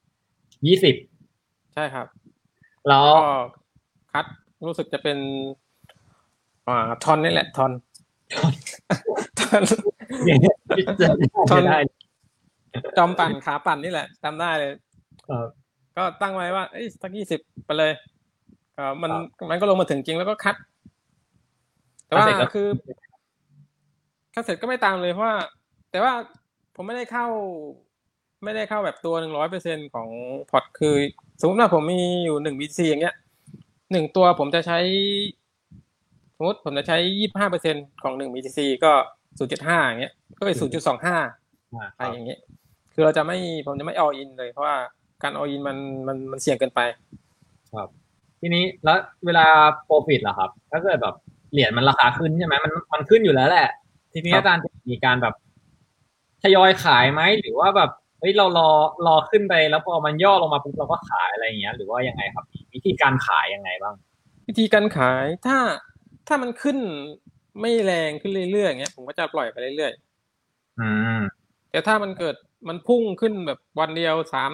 20 ใช่ครับแล้วก็คัดรู้สึกจะเป็นทอนนี่แหละทอนทอน ทอนได้จอมปั่นขาปั่นนี่แหละจำได้เลยเออก็ตั้งไว้ว่าสัก20ไปเลยมันก็ลงมาถึงจริงแล้วก็คัด แต่ว่าคือคัดเสร็จก็ไม่ตามเลยเพราะว่าแต่ว่าผมไม่ได้เข้าแบบตัว100%ของพอร์ตคือสมมติว่าผมมีอยู่1 BTC อย่างเงี้ย1 ตัวผมจะใช้สมมติผมจะใช้25%ของ1 BTC ก็0.5อย่างเงี้ยก็เป็น0.25อะไรอย่างเงี้ยคือผมจะไม่ all in เลยเพราะว่าการ all in มันเสี่ยงเกินไปครับทีนี้แล้วเวลาโปรฟิตล่ะครับถ้าเกิดแบบเหรียญมันราคาขึ้นใช่ไหมมันขึ้นอยู่แล้วแหละทีนี้อาจารย์จะมีการแบบทยอยขายไหมหรือว่าแบบเฮ้ยเรารอขึ้นไปแล้วพอมันย่อลงมาปุ๊บเราก็ขายอะไรอย่างเงี้ยหรือว่ายังไงครับวิธีการขายยังไงบ้างวิธีการขายถ้ามันขึ้นไม่แรงขึ้นเรื่อยๆอย่างเงี้ยผมก็จะปล่อยไปเรื่อยอืมๆแต่ถ้ามันเกิดมันพุ่งขึ้นแบบวันเดียว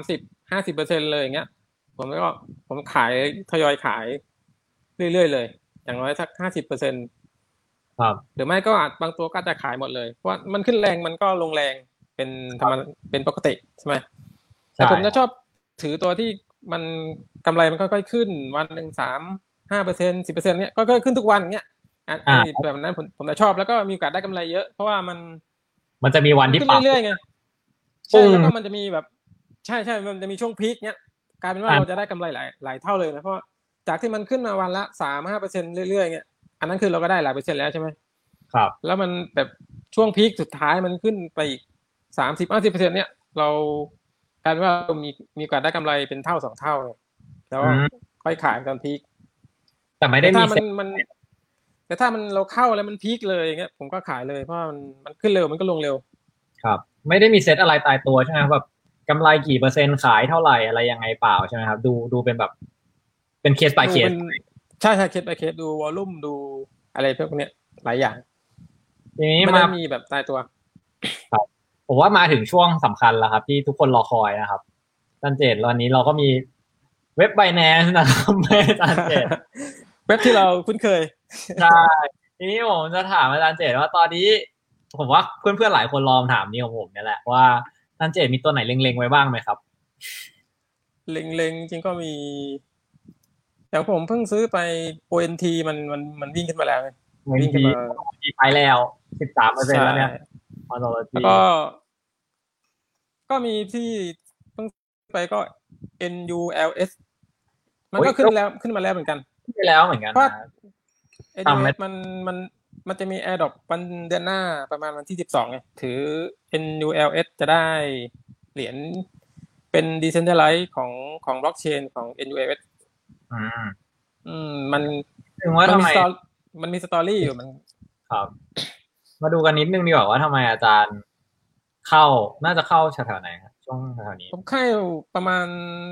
30-50%เลยอย่างเงี้ยผมขายทยอยขายเรื่อยๆเลยอย่างน้อยสัก50% ครับหรือไม่ก็อาจบางตัวก็จะขายหมดเลยเพราะว่ามันขึ้นแรงมันก็ลงแรงเป็นธรรมเป็นปกติใช่ไหมแต่ใช่ผมจะชอบถือตัวที่มันกำไรมันค่อยๆขึ้นวันหนึ่ง3-5% 10%เนี้ยก็ขึ้นทุกวันเงี้ยแบบนั้นผมจะชอบแล้วก็มีโอกาสได้กำไรเยอะเพราะว่ามันจะมีวันที่ขึ้นปรับเรื่อยๆไงใช่ปุ้งแล้วก็มันจะมีแบบใช่มันจะมีช่วงพีคเนี้ยกลายเป็นว่าเราจะได้กำไรหลายเท่าเลยนะเพราะจากที่มันขึ้นมาวันละ3-5%เรื่อยๆเงี้ยอันนั้นคือเราก็ได้หลายเปอร์เซ็นต์แล้วใช่ไหมครับแล้วมันแบบช่วงพีคสุดท้ายมันขึ้นไปอีก30-50%เนี้ยเรากลายเป็นว่าเรามีโอกาสได้กำไรเป็นเท่า2 เท่าแล้วค่อยขายตอนพีคแต่ไม่แต่ถ้าได้มีเซ็ตแต่ถ้ามันเราเข้าแล้วมันพีคเลยอย่างเงี้ยผมก็ขายเลยเพราะมันขึ้นเร็วมันก็ลงเร็วครับไม่ได้มีเซ็ตอะไรตายตัวใช่ไหมครับแบบกำไรกี่เปอร์เซ็นต์ขายเท่าไหร่อะไรยังไงเปล่าใช่ไหมครับดูเป็นแบบเป็นเคส by เคสดูเป็นใช่เคส by เคสดูวอลลุ่มดูอะไรพวกเนี้ยหลายอย่างทีนี้ไม่มาได้มีแบบตายตัวครับผมว่ามาถึงช่วงสำคัญแล้วครับที่ทุกคนรอคอยนะครับอาจารย์เจตวันนี้เราก็มีเว็บ Binance นะครับไม่อาจารย์เจตเว็บที่เราคุ้นเคยใช่ทีนี้ผมจะถามอาจารย์เจตว่าตอนนี้ผมว่าเพื่อนๆหลายคนรอคำถามนี้ของผมเนี่ยแหละว่าอาจารย์เจตมีตัวไหนเล็งๆไว้บ้างไหมครับเล็งๆจริงก็มีอย่างผมเพิ่งซื้อไป ONT มันวิ่งขึ้นมาแล้วไงเงินทีวิ่งขึ้นมาไปแล้ว13% ใช่แล้วเนี่ยออโตโลจีแล้วก็มีที่เพิ่งไปก็ NULS มันก็ขึ้นมาแล้วเหมือนกันไปแล้วเหมือนกันเพราะนะทำไม่ NULS มันจะมี Airdrop วันเดือนหน้าประมาณวันที่12ไงถือ NULS จะได้เหรียญเป็น Decentralized ของบล็อกเชนของ NULS อืมมันถึงว่าทำไมมันมีสตอรี่อยู่มันครับมาดูกันนิดนึงดีกว่าว่าทำไมอาจารย์เข้าน่าจะเข้าแถวๆไหนครับช่วงแถวๆนี้ผมเข้าประมาณ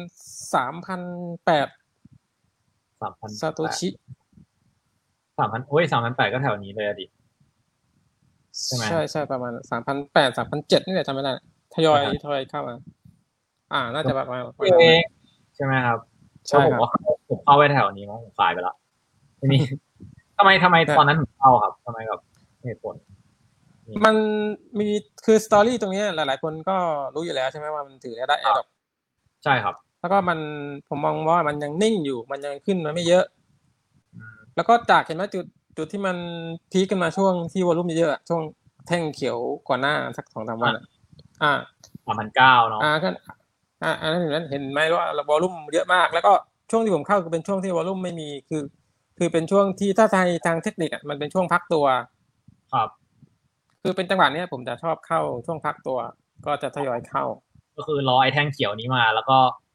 3,800ซาโต 3,800 ชิ 3,000โอ้ย3,800ก็แถวนี้เลยอะดิใช่ไหมใช่ประมาณ3,800 3,700นี่แหละจำไม่ได้ทยอยเข้ามาน่าจะประมาณเอนั้นงใช่ไหมครับแล้ใช่ครับวผมเข้าไปแถวนี้มั้งผมขายไปแล้วทีนี้ทำไมตอนนั้นถึงเข้าครับทำไมแบบเหตุผลมันมีคือสตอรี่ตรงนี้หลายๆคนก็รู้อยู่แล้วใช่ไหมว่ามันถือได้ AirDrop ใช่ครับแล้วก็ผมมองว่ามันยังนิ่งอยู่มันยังขึ้นมาไม่เยอะแล้วก็จากเห็นไหมจุดที่มันพีคขึ้นมาช่วงที่วอลลุ่มเยอะๆช่วงแท่งเขียวก่อนหน้าสัก2-3 วัน 3,900เนาะก็อันนั้นเห็นไหมว่าวอลลุ่มเยอะมากแล้วก็ช่วงที่ผมเข้าคือเป็นช่วงที่วอลลุ่มไม่มีคือเป็นช่วงที่ถ้าทางเทคนิคมันเป็นช่วงพักตัวครับคือเป็นจังหวะนี้ผมจะชอบเข้าช่วงพักตัวก็จะทยอยเข้าก็คือรอไอ้แท่งเขียวนี้มาแล้วก็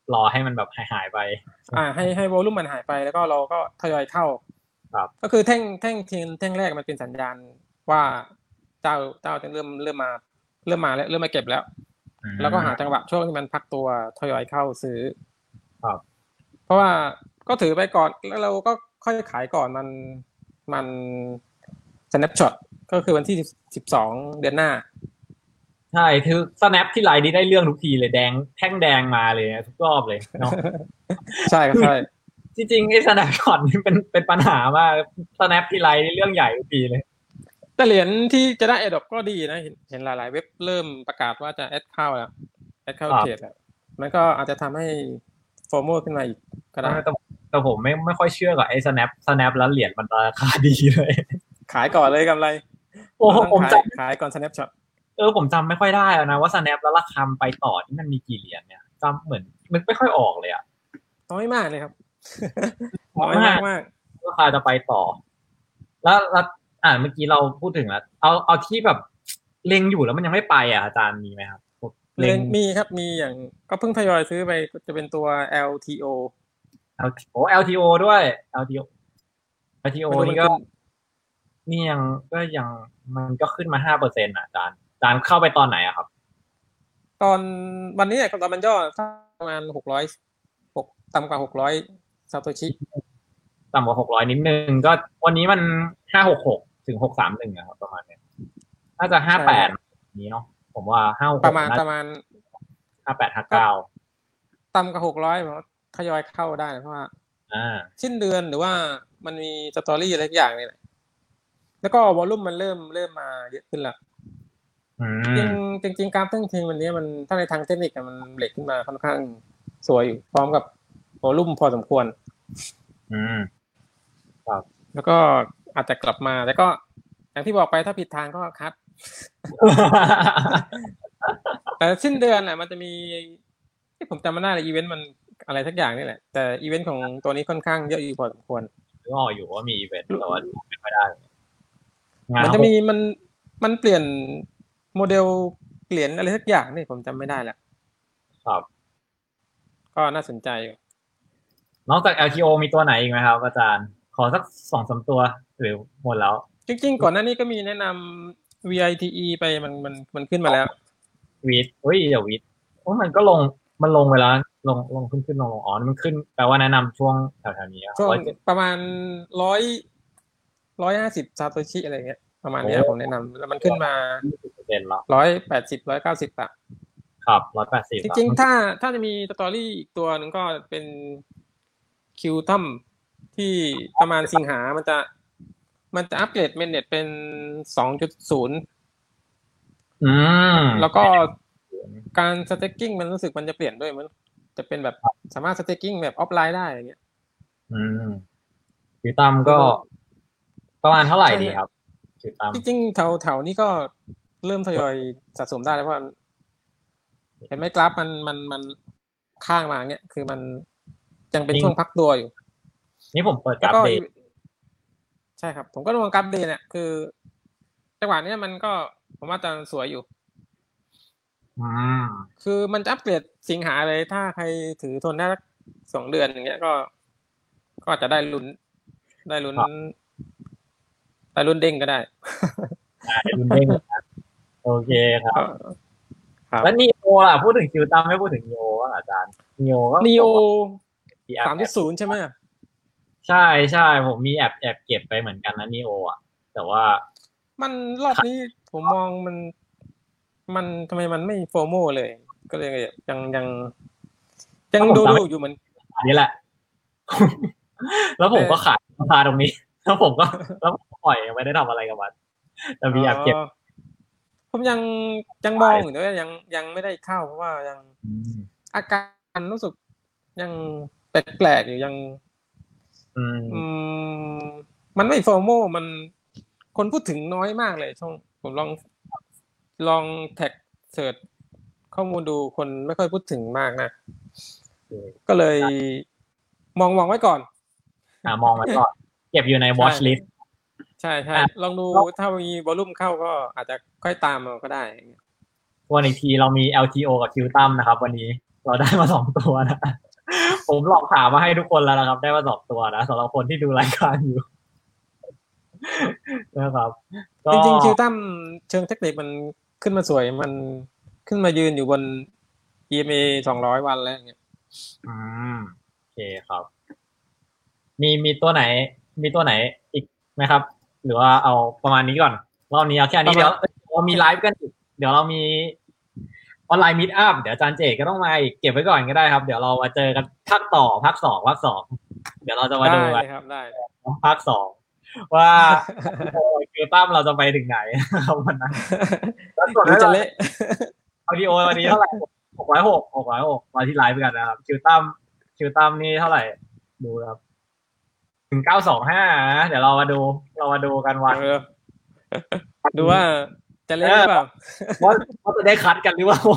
รอให้มันแบบหายไปให้วอลลุ่มมันหายไปแล้วก็เราก็ทยอยเข้าครับก็คือแท่งแรกมันเป็นสัญญาณว่าเจ้าจะเริ่มมาแล้วเริ่มมาเก็บแล้วแล้วก็หาจังหวะช่วงที่มันพักตัวทยอยเข้าซื้อครับเพราะว่าก็ถือไปก่อนแล้วเราก็ค่อยขายก่อนมัน snapshot ก็คือวันที่12เดือนหน้าใช่คือ snap ที่ไลน์นี้ได้เรื่องทุกทีเลยแดงแท่งแดงมาเลยทุกรอบเลยเนาะใช่ครับใช่จริงๆไอ้ snap ช็อตนี่เป็นปัญหามาก snap ที่ไลน์นี่เรื่องใหญ่ทุกทีเลยแต่เหรียญที่จะได้ Adopt ก็ดีนะเห็นหลายๆเว็บเริ่มประกาศว่าจะแอดเข้าแล้วแอดเข้าเทรดแล้วมันก็อาจจะทำให้โฟโมขึ้นมาอีกก็ได้แต่ผมไม่ค่อยเชื่อกับไอ้ snap แล้วเหรียญมันราคาดีเลยขายก่อนเลยกำไรโอ้ผมขายก่อน snapshot ผมจำไม่ค่อยได้แล้วนะว่า snap แล้วราคาไปต่อที่มันมีกี่เหรียญเนี่ยจำเหมือนมันไม่ค่อยออกเลยอะน้อยมากเลยครับน้อยมากราคาจะไปต่อแล้วเมื่อกี้เราพูดถึงแล้วเอาที่แบบเล็งอยู่แล้วมันยังไม่ไปอาจารย์มีไหมครับมีครับมีอย่างก็เพิ่งทยอยซื้อไปจะเป็นตัว LTO LTO ด้วย LTO นี่ก็นี่ยังมันก็ขึ้นมา5%อาจารย์เข้าไปตอนไหนอะครับตอนวันนี้ตอนมันย่อประมาณ600ต่ำกว่า600ซาโตชิต่ำกว่า600นิดนึงก็วันนี้มัน566ถึง631นะครับประมาณนี้น่าจะ58นี้เนาะผมว่า56 ประมาณ 5859 ต่ำกว่า600ผมทยอยเข้าได้เพราะว่าสิ้นเดือนหรือว่ามันมีสตอรี่อะไรทุกอย่างนี่แหละแล้วก็วอลลุ่มมันเริ่มมาเยอะขึ้นละจริงกราฟทั้งทีวันนี้มันถ้าในทางเทคนิคมันเบรกขึ้นมาค่อนข้างสวยอยู่พร้อมกับวอลลุ่มพอสมควรครับแล้วก็อาจจะกลับมาแล้วก็อย่างที่บอกไปถ้าผิดทางก็คัดแต่สิ้นเดือนมันจะมีที่ผมจำไม่ได้เลยอีเวนต์มันอะไรสักอย่างนี่แหละแต่อีเวนต์ของตัวนี้ค่อนข้างเยอะอยู่พอสมควรก็อยู่ว่ามีอีเวนต์แต่ว่าไม่ค่อยได้มันจะมีมันเปลี่ยนโมเดลเหรียญอะไรสักอย่างนี่ผมจำไม่ได้แล้วครับก็น่าสนใจอยู่นอกจาก LTO มีตัวไหนอีกไหมครับอาจารย์ขอสัก2-3ตัวหรือหมดแล้วจริงๆก่อนหน้านี้ก็มีแนะนำ VITE ไปมันขึ้นมาแล้ววีดเดี๋ยววีดมันก็มันลงไปแล้วลงขึ้นลงอ๋อมันขึ้นแปลว่าแนะนำช่วงแถวๆนี้ช่วงประมาณ150ซาโตชิอะไรเงี้ยประมาณนี้ผมแนะนำแล้วมันขึ้นมา180 190อ่ะครับ180 จริงๆถ้าจะมีสตอรี่อีกตัวนึงก็เป็นคิวตัมที่ประมาณสิงหามันจะอัปเกรดเมนเน็ตเป็น 2.0 แล้วก็การสเต็กกิ้งมันรู้สึกมันจะเปลี่ยนด้วยมันจะเป็นแบบสามารถสเต็กกิ้งแบบออฟไลน์ได้อย่างเงี้ยคิวตัมก็ประมาณเท่าไหร่ดีครับคิวตัมจริงๆแถวนี้ก็เริ่มทยอยสะสมได้แล้วเพราะเห็นไหมกราฟมันข้างมาเงี้ยคือมันยังเป็นช่วงพักตัวอยู่นี่ผมเปิดกราฟเดย์ใช่ครับผมก็ลงกราฟเดย์เนี่ยคือจังหวะนี้มันก็ผมว่าจะสวยอยู่คือมันจะอัปเกรดสิงหาเลยถ้าใครถือทนได้สัก2 เดือนอย่างเงี้ยก็จะได้ลุ้นเด้งก็ได้ลุ้นเด้งโอเคครับแล้วนีโอล่ะพูดถึงคิวตัมไม่พูดถึงนีโอว่าอาจารย์นีโอ 3.0 ใช่ไหมใช่ผมมีแอบเก็บไปเหมือนกันนะนีโออ่ะแต่ว่ามันรอบนี้ผมมองมันทำไมมันไม่โฟโมเลยก็เลยยังดูอยู่เหมือนอันนี้แหละแล้วผมก็ขายราคาตรงนี้แล้วผมปล่อยไม่ได้ทำอะไรกับมันแต่มีแอบเก็บผมยังมองอยู่แต่ว่ายังไม่ได้เข้าเพราะว่ายังอาการรู้สึกยังแปลกๆอยู่ยังมันไม่โฟโมมันคนพูดถึงน้อยมากเลยช่วงผมลองแท็กเสิร์ชข้อมูลดูคนไม่ค่อยพูดถึงมากนะก็เลยมองไว้ก่อนมองไว้ก่อนเก็บอยู่ใน watch list ใช่ลองดูถ้ามีวอลลุ่มเข้าก็อาจจะค่อยตามเอาก็ได้วันอีกทีเรามี LTO กับ QTAM นะครับวันนี้เราได้มา2 ตัวนะผมลองถามมาให้ทุกคนแล้วนะครับได้มา2 ตัวนะสำหรับคนที่ดูรายการอยู่นะครับก็จริงๆคิวตัมเชิงเทคนิคมันขึ้นมาสวยมันขึ้นมายืนอยู่บน EMA 200 วันแล้วอย่างเงี้ยโอเคครับมีตัวไหนมีตัวไหนอีกไหมครับหรือว่าเอาประมาณนี้ก่อนรอบนี้เอาแค่นี้เดี๋ยวเรามีไลฟ์กันอีกเดี๋ยวเรามีออนไลน์มีตอัพเดี๋ยวอาจารย์เจก็ต้องมาอีกเก็บไว้ก่อนก็ได้ครับเดี๋ยวเรามาเจอกันภาค 2เดี๋ยวเราจะมาดูกันครับได้ภาค 2ว่าคิวตั้มเราจะไปถึงไหนครับวันนั้นแล้วส่วนจะเละออดิโอวันนี้เท่าไหร่606มาที่ไลฟ์กันนะครับคิวตั้มนี่เท่าไหร่ดูครับถึง925เดี๋ยวเรามาดูกันวันดูว่าจะเล่นหรือเปล่าว่าจะได้คัดกันหรือเปล่า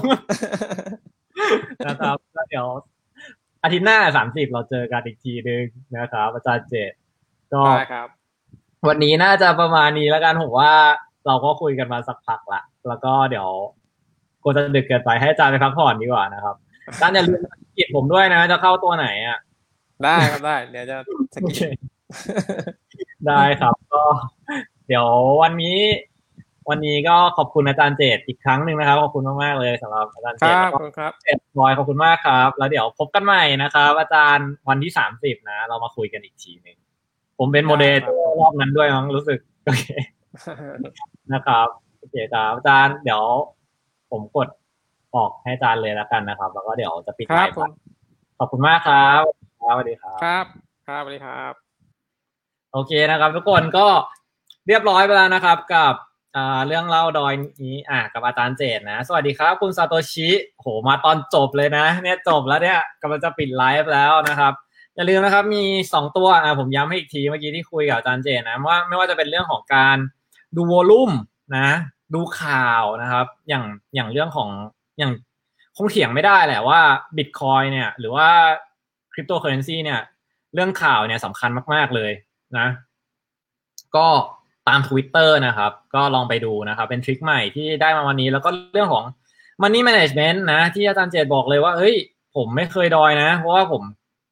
นะครับแล้วเดี๋ยวอาทิตย์หน้า30เราเจอกันอีกทีนึงนะครับอาจารย์เจตก็วันนี้น่าจะประมาณนี้แล้วกันผมว่าเราก็คุยกันมาสักพักละแล้วก็เดี๋ยวกูจะดึกเกินไปให้อาจารย์ไปพักผ่อนดีกว่านะครับอาจารย์อย่าลืมสกิดผมด้วยนะจะเข้าตัวไหนอ่ะได้ครับได้เดี๋ยวจะสกิดได้ครับก็เดี๋ยววันนี้ก็ขอบคุณอาจารย์เจตอีกครั้งหนึ่งนะครับขอบคุณมากๆเลยสำหรับอาจารย์เจตครับเจตบอยขอบคุณมากครับแล้วเดี๋ยวพบกันใหม่นะครับอาจารย์วันที่30นะเรามาคุยกันอีกทีนึงผมเป็นโมเดลรอบนั้นด้วยมั้งรู้สึกโอเคนะครับโอเคครับอาจารย์เดี๋ยวผมกดออกให้อาจารย์เลยแล้วกันนะครับแล้วก็เดี๋ยวจะปิดไลฟ์ขอบคุณมากครับสวัสดีครับครับสวัสดีครับโอเคนะครับทุกคนก็เรียบร้อยไปแล้วนะครับกับเรื่องเล่าดอยนี้กับอาจารย์เจตนะสวัสดีครับคุณซาโตชิโหมาตอนจบเลยนะเนี่ยจบแล้วเนี่ยกำลังจะปิดไลฟ์แล้วนะครับอย่าลืมนะครับมี2ตัวผมย้ำให้อีกทีเมื่อกี้ที่คุยกับอาจารย์เจตนะว่าไม่ว่าจะเป็นเรื่องของการดูวอลลุ่มนะดูข่าวนะครับอย่างเรื่องของอย่างคงเถียงไม่ได้แหละว่า Bitcoin เนี่ยหรือว่าคริปโตเคอเรนซีเนี่ยเรื่องข่าวเนี่ยสำคัญมากๆเลยนะก็ตาม Twitter นะครับก็ลองไปดูนะครับเป็นทริคใหม่ที่ได้มาวันนี้แล้วก็เรื่องของ Money Management นะที่อาจารย์เจตบอกเลยว่าเฮ้ยผมไม่เคยดอยนะเพราะว่าผม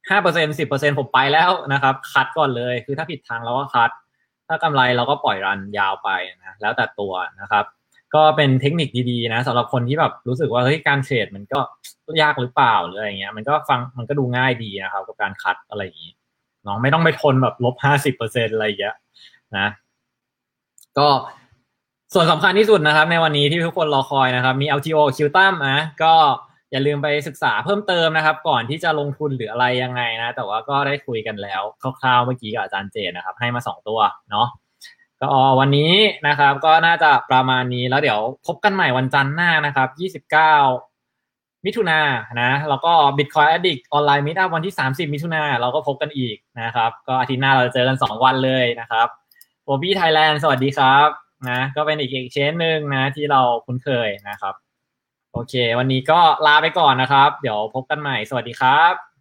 5% 10% ผมไปแล้วนะครับคัดก่อนเลยคือถ้าผิดทางเราก็คัดถ้ากำไรเราก็ปล่อยรันยาวไปนะแล้วแต่ตัวนะครับก็เป็นเทคนิคดีๆนะสำหรับคนที่แบบรู้สึกว่าเฮ้ยการเทรดมันก็ยากหรือเปล่าหรืออะไรเงี้ยมันก็ดูง่ายดีนะครับกับการคัดอะไรอย่างนี้น้องไม่ต้องไปทนแบบ-50%อะไรอย่างเงี้ยนะก็ส่วนสำคัญที่สุดนะครับในวันนี้ที่ทุกคนรอคอยนะครับมี LTO คิวตัมนะก็อย่าลืมไปศึกษาเพิ่มเติมนะครับก่อนที่จะลงทุนหรืออะไรยังไงนะแต่ว่าก็ได้คุยกันแล้วคร่าวๆเมื่อกี้กับอาจารย์เจนนะครับให้มา2ตัวเนาะก็วันนี้นะครับก็น่าจะประมาณนี้แล้วเดี๋ยวพบกันใหม่วันจันทร์หน้านะครับ29มิถุนายนนะแล้วก็ Bitcoin Addict ออนไลน์มิตอัพวันที่30มิถุนายนเราก็พบกันอีกนะครับก็อาทิตย์หน้าเราเจอกัน2วันเลยนะครับโบบี้ไทยแลนด์สวัสดีครับนะก็เป็นอีกเชนหนึ่งนะที่เราคุ้นเคยนะครับโอเควันนี้ก็ลาไปก่อนนะครับเดี๋ยวพบกันใหม่สวัสดีครับ